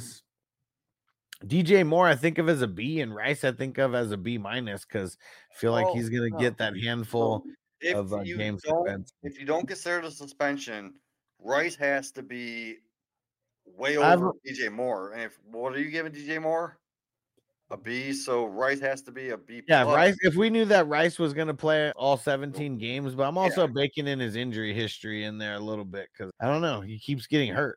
DJ Moore, I think of as a B, and Rice, I think of as a B- because I feel like he's gonna get that handful of game suspension. If you don't consider the suspension, Rice has to be way over DJ Moore. And what are you giving DJ Moore? A B. So Rice has to be a B+. Yeah, Rice. If we knew that Rice was going to play all 17 games, but I'm also baking in his injury history in there a little bit because I don't know, he keeps getting hurt.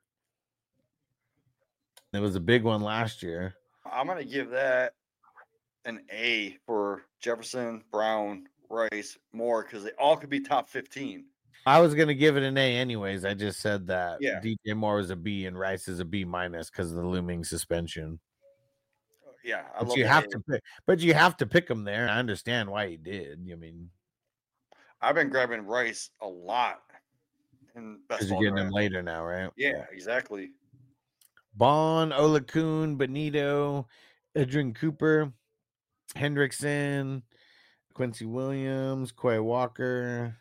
It was a big one last year. I'm gonna give that an A for Jefferson, Brown, Rice, Moore because they all could be top 15. I was gonna give it an A anyways. I just said that DJ Moore was a B and Rice is a B- because of the looming suspension. Yeah, but you have to pick. But you have to pick him there. I understand why he did. I mean, I've been grabbing Rice a lot in best because you're getting him later now, right? Yeah, exactly. Bond, Olakun, Benito, Edrin Cooper, Hendrickson, Quincy Williams, Quay Walker,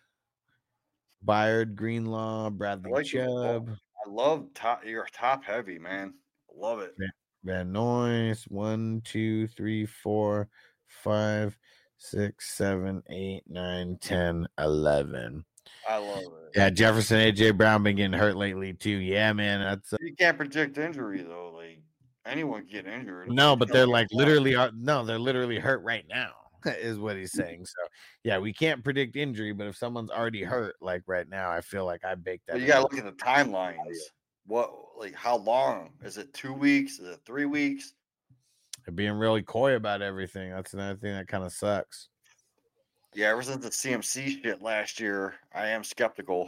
Byard, Greenlaw, Bradley Chubb. I love you're top heavy, man. I love it. Van Noyes, 1, 2, 3, 4, 5, 6, 7, 8, 9, 10, 11. I love it. Yeah, Jefferson, AJ Brown been getting hurt lately too. Yeah, man, that's you can't predict injury though. Like anyone can get injured. No, but they're like literally they're literally hurt right now, is what he's saying. So yeah, we can't predict injury, but if someone's already hurt, like right now, I feel like I baked that. Well, you gotta look at the timelines. How long? Is it 2 weeks? Is it 3 weeks? They're being really coy about everything. That's another thing that kind of sucks. Yeah, ever since the CMC shit last year, I am skeptical.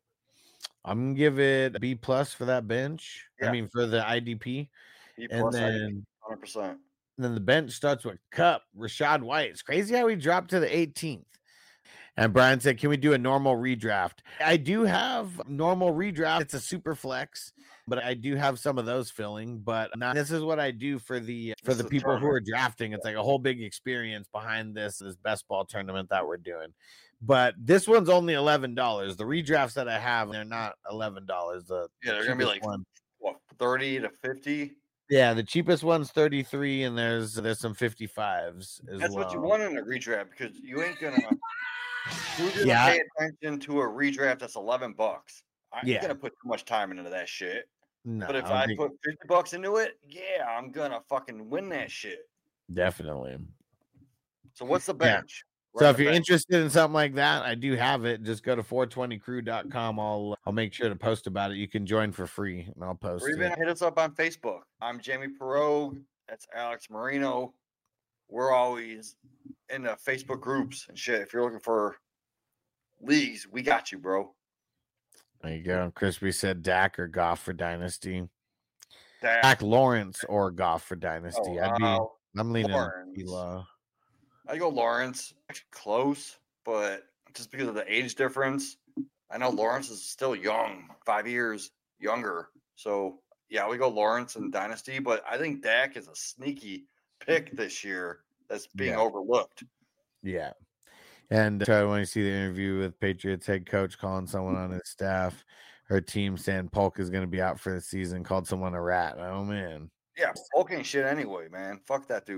I'm gonna give it a B+ for that bench. Yeah. I mean, for the IDP. B+, and then 100%. Then the bench starts with Cup, Rashad White. It's crazy how he dropped to the 18th. And Brian said, can we do a normal redraft? I do have normal redraft. It's a super flex, but I do have some of those filling. But this is what I do for the people who are drafting. It's like a whole big experience behind this best ball tournament that we're doing. But this one's only $11. The redrafts that I have, they're not $11. They're gonna be like 30 to 50. Yeah, the cheapest one's 33, and there's some 55s as That's well. what you want in a redraft because you ain't gonna. Who's gonna pay attention to a redraft that's $11? I ain't gonna put too much time into that shit. No, but if I put $50 into it, yeah, I'm gonna fucking win that shit. Definitely. So what's the bench? Yeah. So if you're interested in something like that, I do have it. Just go to 420crew.com. I'll make sure to post about it. You can join for free, and I'll post or even hit us up on Facebook. I'm Jamie Perogue. That's Alex Marino. We're always in the Facebook groups and shit. If you're looking for leagues, we got you, bro. There you go. Crispy said Dak or Goff for Dynasty. Dak Lawrence or Goff for Dynasty. I'm leaning Lawrence. I go Lawrence. Actually close, but just because of the age difference, I know Lawrence is still young, 5 years younger. So yeah, we go Lawrence and Dynasty, but I think Dak is a sneaky pick this year that's being overlooked. Yeah. And when you see the interview with Patriots head coach calling someone on his staff, her team saying Polk is going to be out for the season, called someone a rat. Oh, man. Yeah, Polk ain't shit anyway, man. Fuck that dude.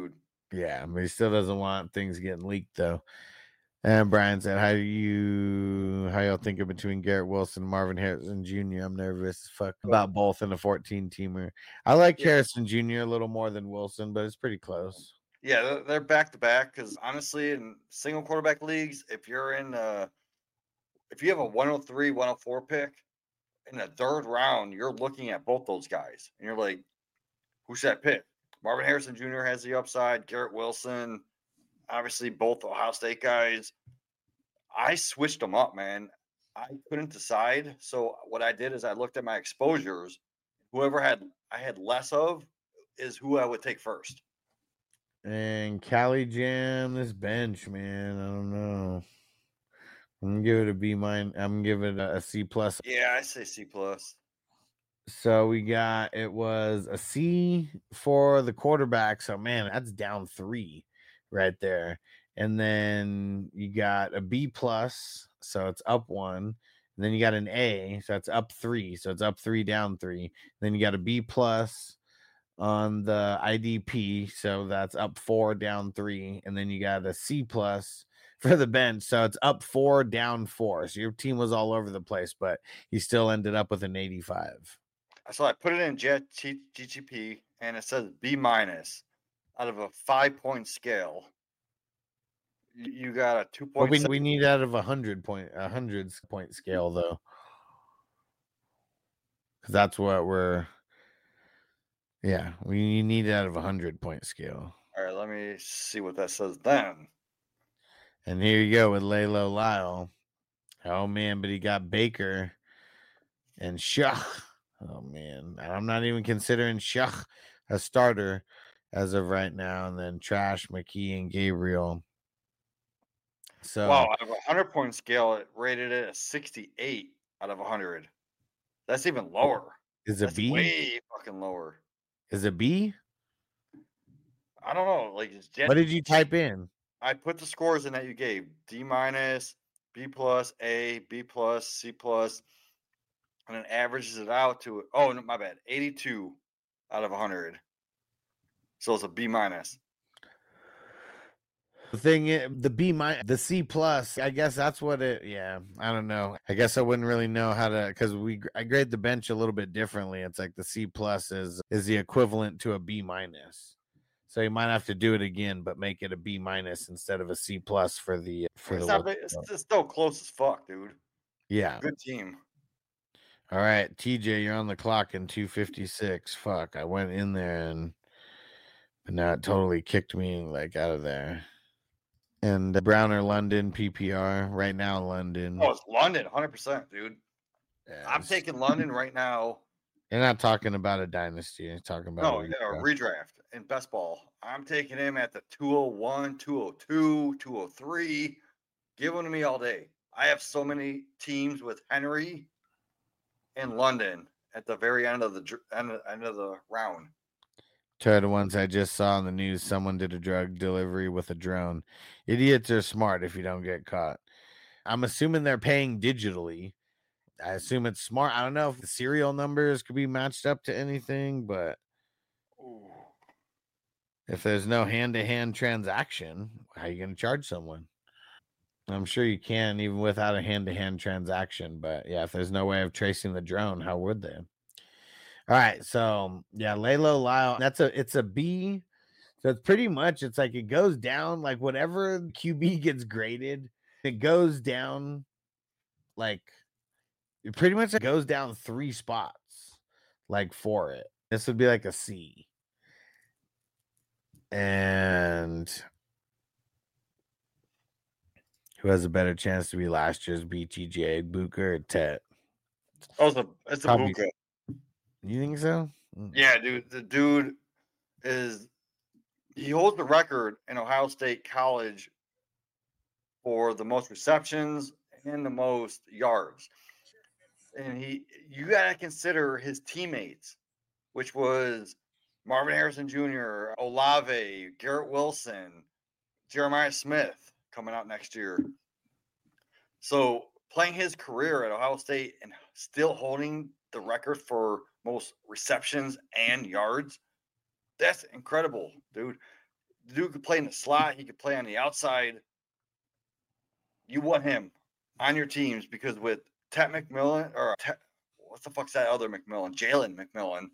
Yeah, but he still doesn't want things getting leaked though. And Brian said, how y'all thinking between Garrett Wilson and Marvin Harrison Jr.? I'm nervous as fuck about both in a 14-teamer. I like Harrison Jr. a little more than Wilson, but it's pretty close. Yeah, they're back to back because honestly, in single quarterback leagues, if you have a 103, 104 pick in the third round, you're looking at both those guys, and you're like, who should I pick? Marvin Harrison Jr. has the upside. Garrett Wilson, obviously, both Ohio State guys. I switched them up, man. I couldn't decide, so what I did is I looked at my exposures. Whoever I had less of is who I would take first. And Cali Jam, this bench, man. I don't know. I'm gonna give it a B-. I'm gonna give it a C+. Yeah, I say C+. So it was a C for the quarterback. So man, that's down 3 right there. And then you got a B+, so it's up 1. And then you got an A, so it's up 3. So it's up 3, down 3. Then you got a B+ on the IDP, so that's up 4, down 3. And then you got a C+ for the bench, so it's up 4, down 4. So your team was all over the place, but you still ended up with an 85. So I put it in GGP, and it says B- out of a 5-point scale. You got a 2.7. Well, we need out of 100 point scale though, because that's what we need out of 100-point scale. All right, let me see what that says then. And here you go with Laylo Lyle. Oh man, but he got Baker and Shach. Oh man, I'm not even considering Shach a starter as of right now. And then Trash, McKee, and Gabriel. So wow, out of a 100-point scale, it rated it a 68 out of 100. That's even lower. Is it B? Way fucking lower. Is it B? I don't know. Like, what did you type in? I put the scores in that you gave: D-, B+, A, B+, C+, and then averages it out to, oh no, my bad, 82 out of 100. So it's a B-. The thing is, the C+, I guess that's what it. Yeah, I don't know. I guess I wouldn't really know how to, because I grade the bench a little bit differently. It's like the C+ is the equivalent to a B-. So you might have to do it again, but make it a B- instead of a C+ for the It's still close as fuck, dude. Yeah, good team. All right, TJ, you're on the clock in 2:56. Fuck, I went in there but now it totally kicked me like out of there. And Browner London PPR right now. London. Oh, it's London, 100%, dude. Yes. I'm taking London right now. You're not talking about a dynasty. You're talking about a redraft in best ball. I'm taking him at the 201, 202, 203. Give him to me all day. I have so many teams with Henry and London at the very end of the round. To the ones I just saw in the news, someone did a drug delivery with a drone. Idiots are smart if you don't get caught. I'm assuming they're paying digitally. I assume it's smart. I don't know if the serial numbers could be matched up to anything, but if there's no hand-to-hand transaction, how are you going to charge someone? I'm sure you can even without a hand-to-hand transaction, but yeah, if there's no way of tracing the drone, how would they? All right, so yeah, Laylo Lyle, it's a B. So it's pretty much, it's like it goes down, like whatever QB gets graded, it goes down, like it pretty much goes down 3 spots, like for it. This would be like a C. And who has a better chance to be last year's BTJ, Booker or Tet? Oh, it's a Booker. You think so? Yeah, dude. The dude he holds the record in Ohio State College for the most receptions and the most yards. And you got to consider his teammates, which was Marvin Harrison Jr., Olave, Garrett Wilson, Jeremiah Smith coming out next year. So playing his career at Ohio State and still holding the record for most receptions and yards, that's incredible, dude. The dude could play in the slot. He could play on the outside. You want him on your teams because with Ted McMillan what the fuck's that other McMillan? Jalen McMillan.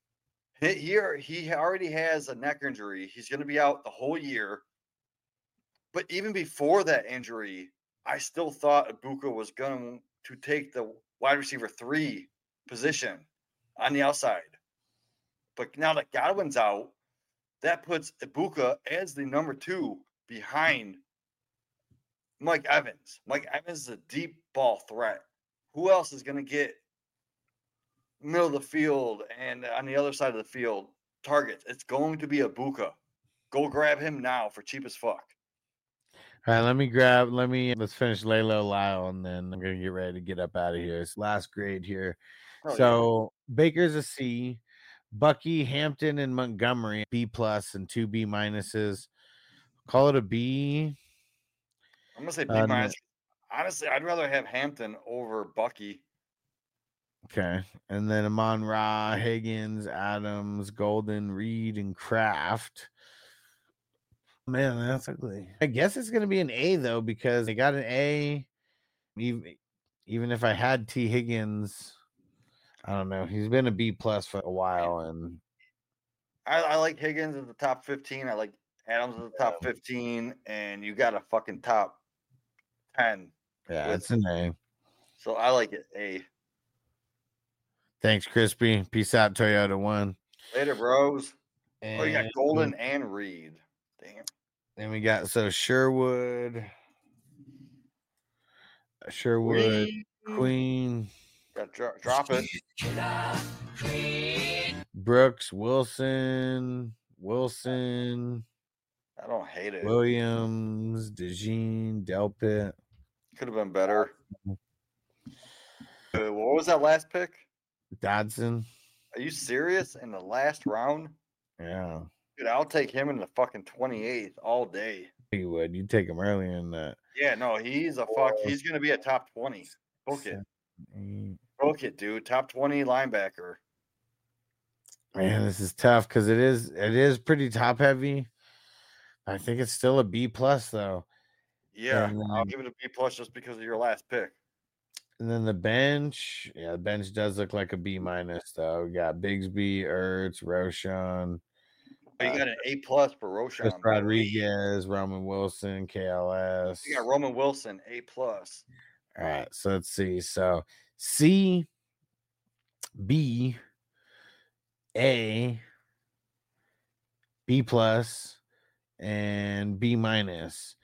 He already has a neck injury. He's going to be out the whole year. But even before that injury, I still thought Ibuka was going to take the wide receiver 3 position on the outside. But now that Godwin's out, that puts Ibuka as the number 2 behind Mike Evans. Mike Evans is a deep ball threat. Who else is going to get middle of the field and on the other side of the field targets? It's going to be Ibuka. Go grab him now for cheap as fuck. All right, let's finish Laylo Lyle, and then I'm going to get ready to get up out of here. It's last grade here. Oh, So Baker's a C. Bucky, Hampton, and Montgomery, B+ and 2 B-. Call it a B. I'm going to say B-. Honestly, I'd rather have Hampton over Bucky. Okay. And then Amon-Ra, Higgins, Adams, Golden, Reed, and Kraft. Man, that's ugly. I guess it's going to be an A, though, because they got an A. Even if I had T. Higgins, I don't know. He's been a B+ for a while. And I like Higgins at the top 15. I like Adams at the top 15. And you got a fucking top 10. Yeah, it's an A. So I like it A. Thanks, Crispy. Peace out, Toyota 1. Later, bros. And you got Golden and Reed. Damn. Then we got Sherwood, Queen. Got drop it. Brooks, Wilson. I don't hate it. Williams, DeJean, Delpit. Could have been better. What was that last pick? Dodson. Are you serious? In the last round? Yeah. Dude, I'll take him in the fucking 28th all day. You would. You'd take him early in that. Yeah, no, he's he's going to be a top 20. Book it. Book it, dude. Top 20 linebacker. Man, this is tough because it is pretty top heavy. I think it's still a B+ though. Yeah, I'll give it a B+ just because of your last pick. And then the bench, the bench does look like a B- though. We got Bigsby, Ertz, Roshan. You got an A+ for Roshan. Chris Rodriguez, Roman Wilson, KLS. You got Roman Wilson, A+. All right, so let's see. So C, B, A, B+, and B-.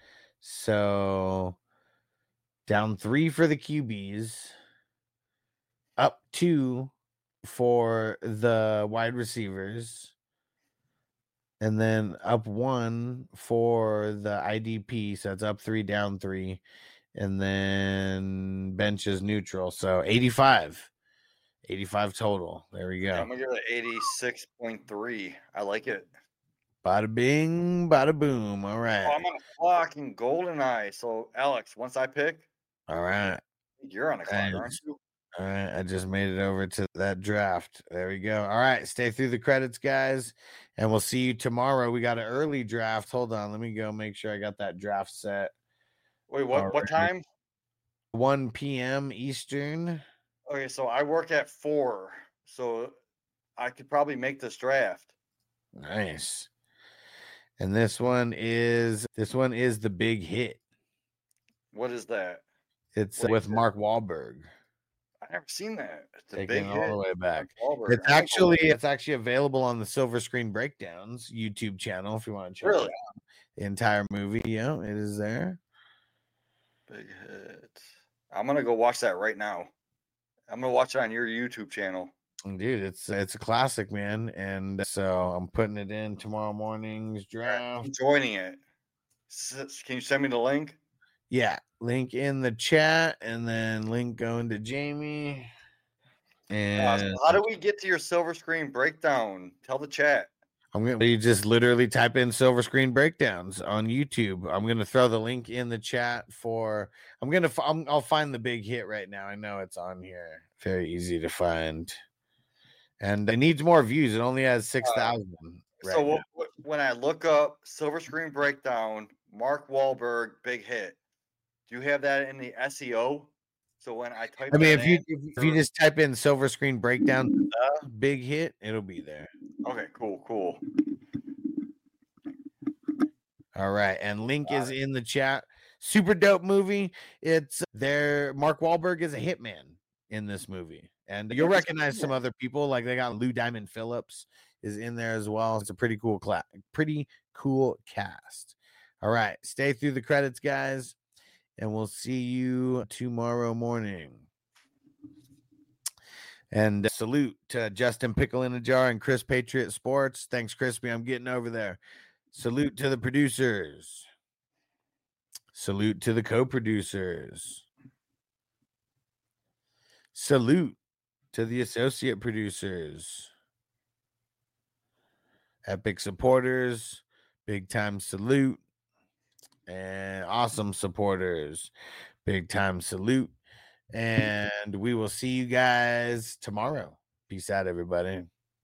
So down 3 for the QBs, up 2 for the wide receivers, and then up 1 for the IDP. So it's up 3, down 3, and then bench is neutral. So 85 total. There we go. I'm gonna give it 86.3. I like it. Bada bing, bada boom. All right. I'm on a clock in GoldenEye. So Alex, once I pick, all right. You're on a clock, aren't you? All right. I just made it over to that draft. There we go. All right. Stay through the credits, guys. And we'll see you tomorrow. We got an early draft. Hold on. Let me go make sure I got that draft set. Wait, what time? 1 p.m. Eastern. Okay, so I work at 4. So I could probably make this draft. Nice. And this one is the big hit. What is that? It's with Mark Wahlberg. I never seen that. It's a Taking big all hit. the way back. Wahlberg. It's actually available on the Silver Screen Breakdowns YouTube channel if you want to check it out. The entire movie. Yeah, it is there. Big hit. I'm gonna go watch that right now. I'm gonna watch it on your YouTube channel. Dude, it's a classic, man. And so I'm putting it in tomorrow morning's draft. I'm joining it. Can you send me the link? Yeah, link in the chat, and then link going to Jamie. And how do we get to your Silver Screen Breakdown? Tell the chat. You just literally type in Silver Screen Breakdowns on YouTube. I'm gonna throw the link in the chat I'll find the big hit right now. I know it's on here. Very easy to find. And it needs more views. It only has 6,000. So when I look up Silver Screen Breakdown, Mark Wahlberg, big hit, do you have that in the SEO? So when I type, I mean, if you just type in Silver Screen Breakdown, big hit, it'll be there. Okay, cool. All right, and link is in the chat. Super dope movie. It's there. Mark Wahlberg is a hitman in this movie, and you'll recognize some other people. Like they got Lou Diamond Phillips is in there as well. It's a pretty cool cast. All right, stay through the credits, guys, and we'll see you tomorrow morning. And salute to Justin Pickle in a Jar and Chris Patriot Sports. Thanks, Crispy. I'm getting over there. Salute to the producers. Salute to the co-producers. Salute to the associate producers. Epic supporters. Big time salute. And awesome supporters. Big time salute. And we will see you guys tomorrow. Peace out, everybody.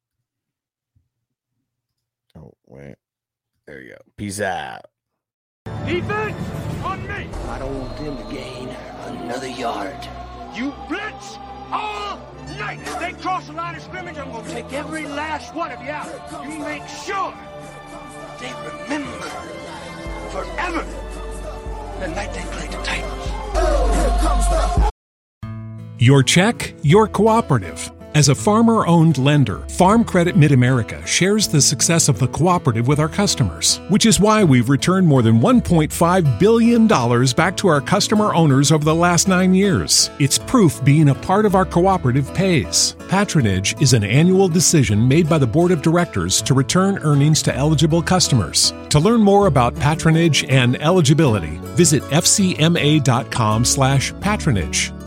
Oh, wait. There you go. Peace out. Defense on me. I don't want them to gain another yard. You blitz all night. If they cross the line of scrimmage, I'm going to take every last one of you out. You make sure they remember forever the night they played the Titans. Here comes the... Your check, your cooperative. As a farmer-owned lender, Farm Credit Mid-America shares the success of the cooperative with our customers, which is why we've returned more than $1.5 billion back to our customer owners over the last 9 years. It's proof being a part of our cooperative pays. Patronage is an annual decision made by the Board of Directors to return earnings to eligible customers. To learn more about patronage and eligibility, visit fcma.com/patronage.